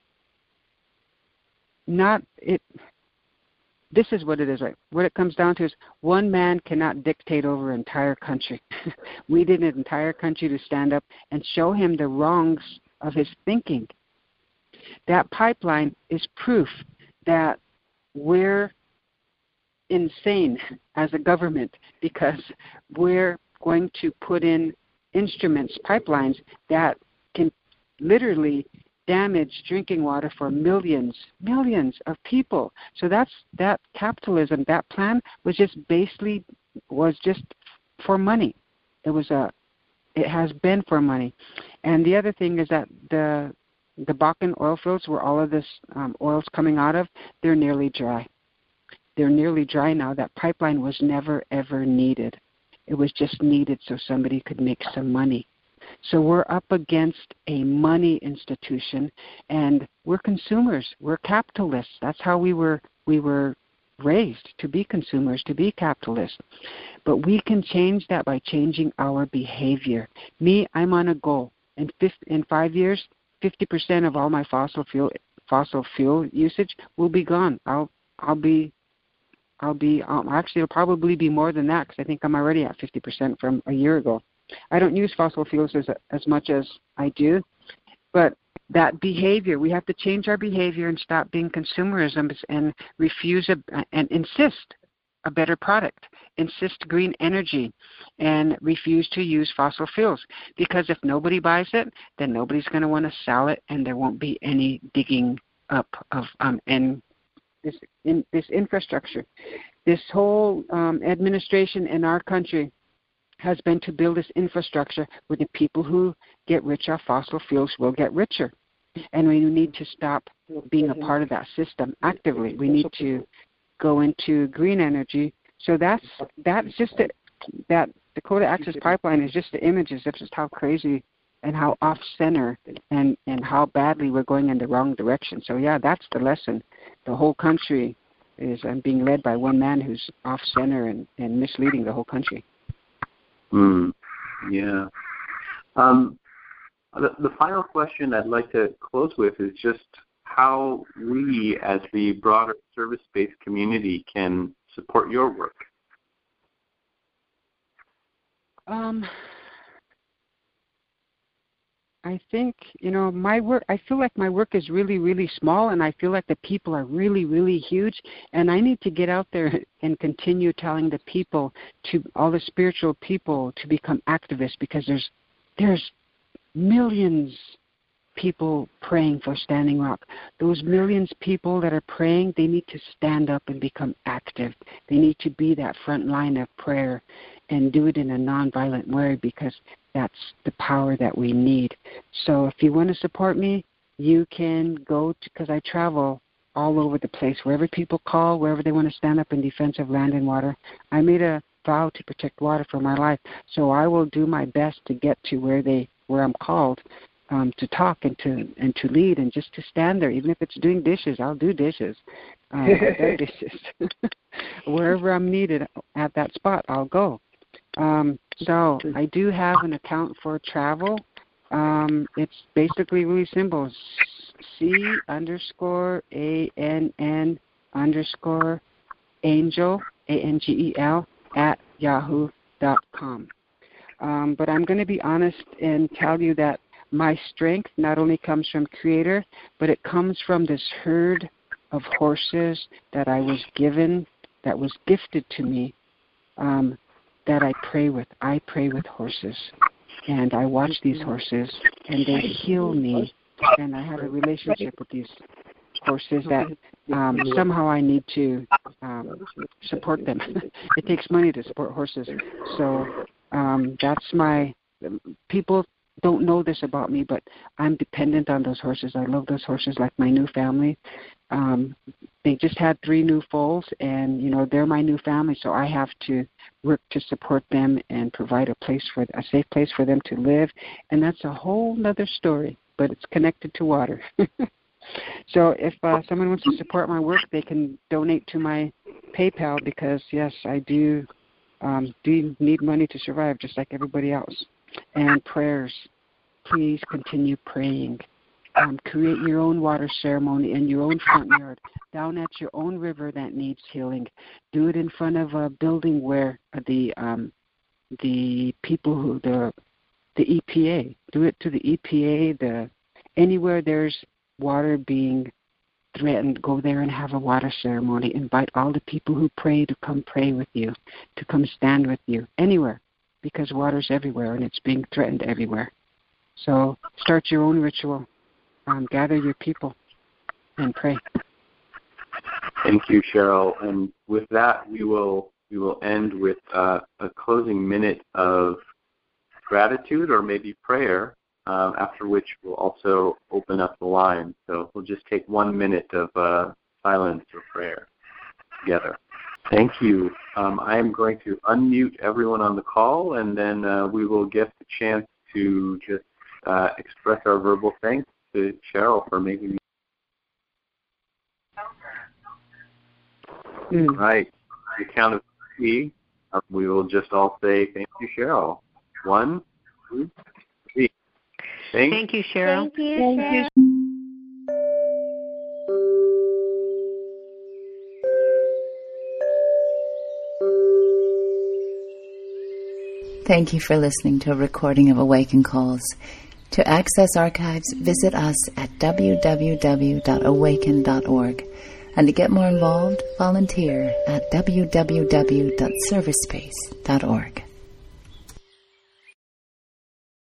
not it. This is what it is, right? What it comes down to is one man cannot dictate over an entire country. We need an entire country to stand up and show him the wrongs of his thinking. That pipeline is proof that we're insane as a government, because we're going to put in instruments, pipelines, that can literally damage drinking water for millions, millions of people. So that's that capitalism. That plan was just basically was just for money. It was a, it has been for money. And the other thing is that the the Bakken oil fields, where all of this um, oil's coming out of, they're nearly dry. They're nearly dry now. That pipeline was never ever needed. It was just needed so somebody could make some money. So we're up against a money institution, and we're consumers. We're capitalists. That's how we were we were raised, to be consumers, to be capitalists. But we can change that by changing our behavior. Me, I'm on a goal. In, fifty, in five years, fifty percent of all my fossil fuel fossil fuel usage will be gone. I'll I'll be I'll be um, actually it'll probably be more than that, because I think I'm already at fifty percent from a year ago. I don't use fossil fuels as as much as I do, but that behavior, we have to change our behavior and stop being consumerism and refuse a, and insist a better product. Insist green energy and refuse to use fossil fuels, because if nobody buys it, then nobody's going to want to sell it, and there won't be any digging up of um, and this in, this infrastructure. This whole um, administration in our country has been to build this infrastructure where the people who get rich off fossil fuels will get richer. And we need to stop being a part of that system actively. We need to go into green energy. So that's that's just a, that Dakota Access Pipeline is just the images of just how crazy and how off-center and, and how badly we're going in the wrong direction. So, yeah, that's the lesson. The whole country is um, being led by one man who's off-center and, and misleading the whole country. Mm, yeah. Um, the, the final question I'd like to close with is just how we, as the broader service-based community, can support your work. Um, I think, you know, my work, I feel like my work is really, really small, and I feel like the people are really, really huge, and I need to get out there and continue telling the people, to all the spiritual people, to become activists, because there's there's millions people praying for Standing Rock. Those millions people that are praying, they need to stand up and become active. They need to be that front line of prayer and do it in a nonviolent way, because that's the power that we need. So if you want to support me, you can go to, because I travel all over the place, wherever people call, wherever they want to stand up in defense of land and water. I made a vow to protect water for my life, so I will do my best to get to where they where I'm called. Um, to talk and to and to lead and just to stand there. Even if it's doing dishes, I'll do dishes. Um, I'll do dishes. Wherever I'm needed at that spot, I'll go. Um, so I do have an account for travel. Um, it's basically really simple. C underscore A N N underscore angel, A N G E L, at yahoo dot com. Um, but I'm going to be honest and tell you that my strength not only comes from Creator, but it comes from this herd of horses that I was given, that was gifted to me, um, that I pray with. I pray with horses, and I watch these horses, and they heal me, and I have a relationship with these horses that um, somehow I need to um, support them. It takes money to support horses, so um, that's my people. Don't know this about me, but I'm dependent on those horses. I love those horses like my new family. Um, they just had three new foals, and, you know, they're my new family, so I have to work to support them and provide a place for a safe place for them to live, and that's a whole other story, but it's connected to water. So if uh, someone wants to support my work, they can donate to my PayPal, because, yes, I do, um, do need money to survive just like everybody else. And prayers. Please continue praying. Um, create your own water ceremony in your own front yard, down at your own river that needs healing. Do it in front of a building where the um, the people who the the E P A. Do it to the E P A. The anywhere there's water being threatened, go there and have a water ceremony. Invite all the people who pray to come pray with you, to come stand with you. Anywhere. Because water's everywhere, and it's being threatened everywhere. So start your own ritual. Um, gather your people and pray. Thank you, Cheryl. And with that, we will we will end with uh, a closing minute of gratitude or maybe prayer, um, after which we'll also open up the line. So we'll just take one minute of uh, silence or prayer together. Thank you. Um, I am going to unmute everyone on the call, and then uh, we will get the chance to just uh, express our verbal thanks to Cheryl for making. Mm. Right. On the count of three, uh, we will just all say thank you, Cheryl. One, two, three. Thank, thank you, Cheryl. Thank you, Cheryl. Thank you. Thank you for listening to a recording of Awaken Calls. To access archives, visit us at w w w dot awaken dot org. And to get more involved, volunteer at w w w dot service space dot org.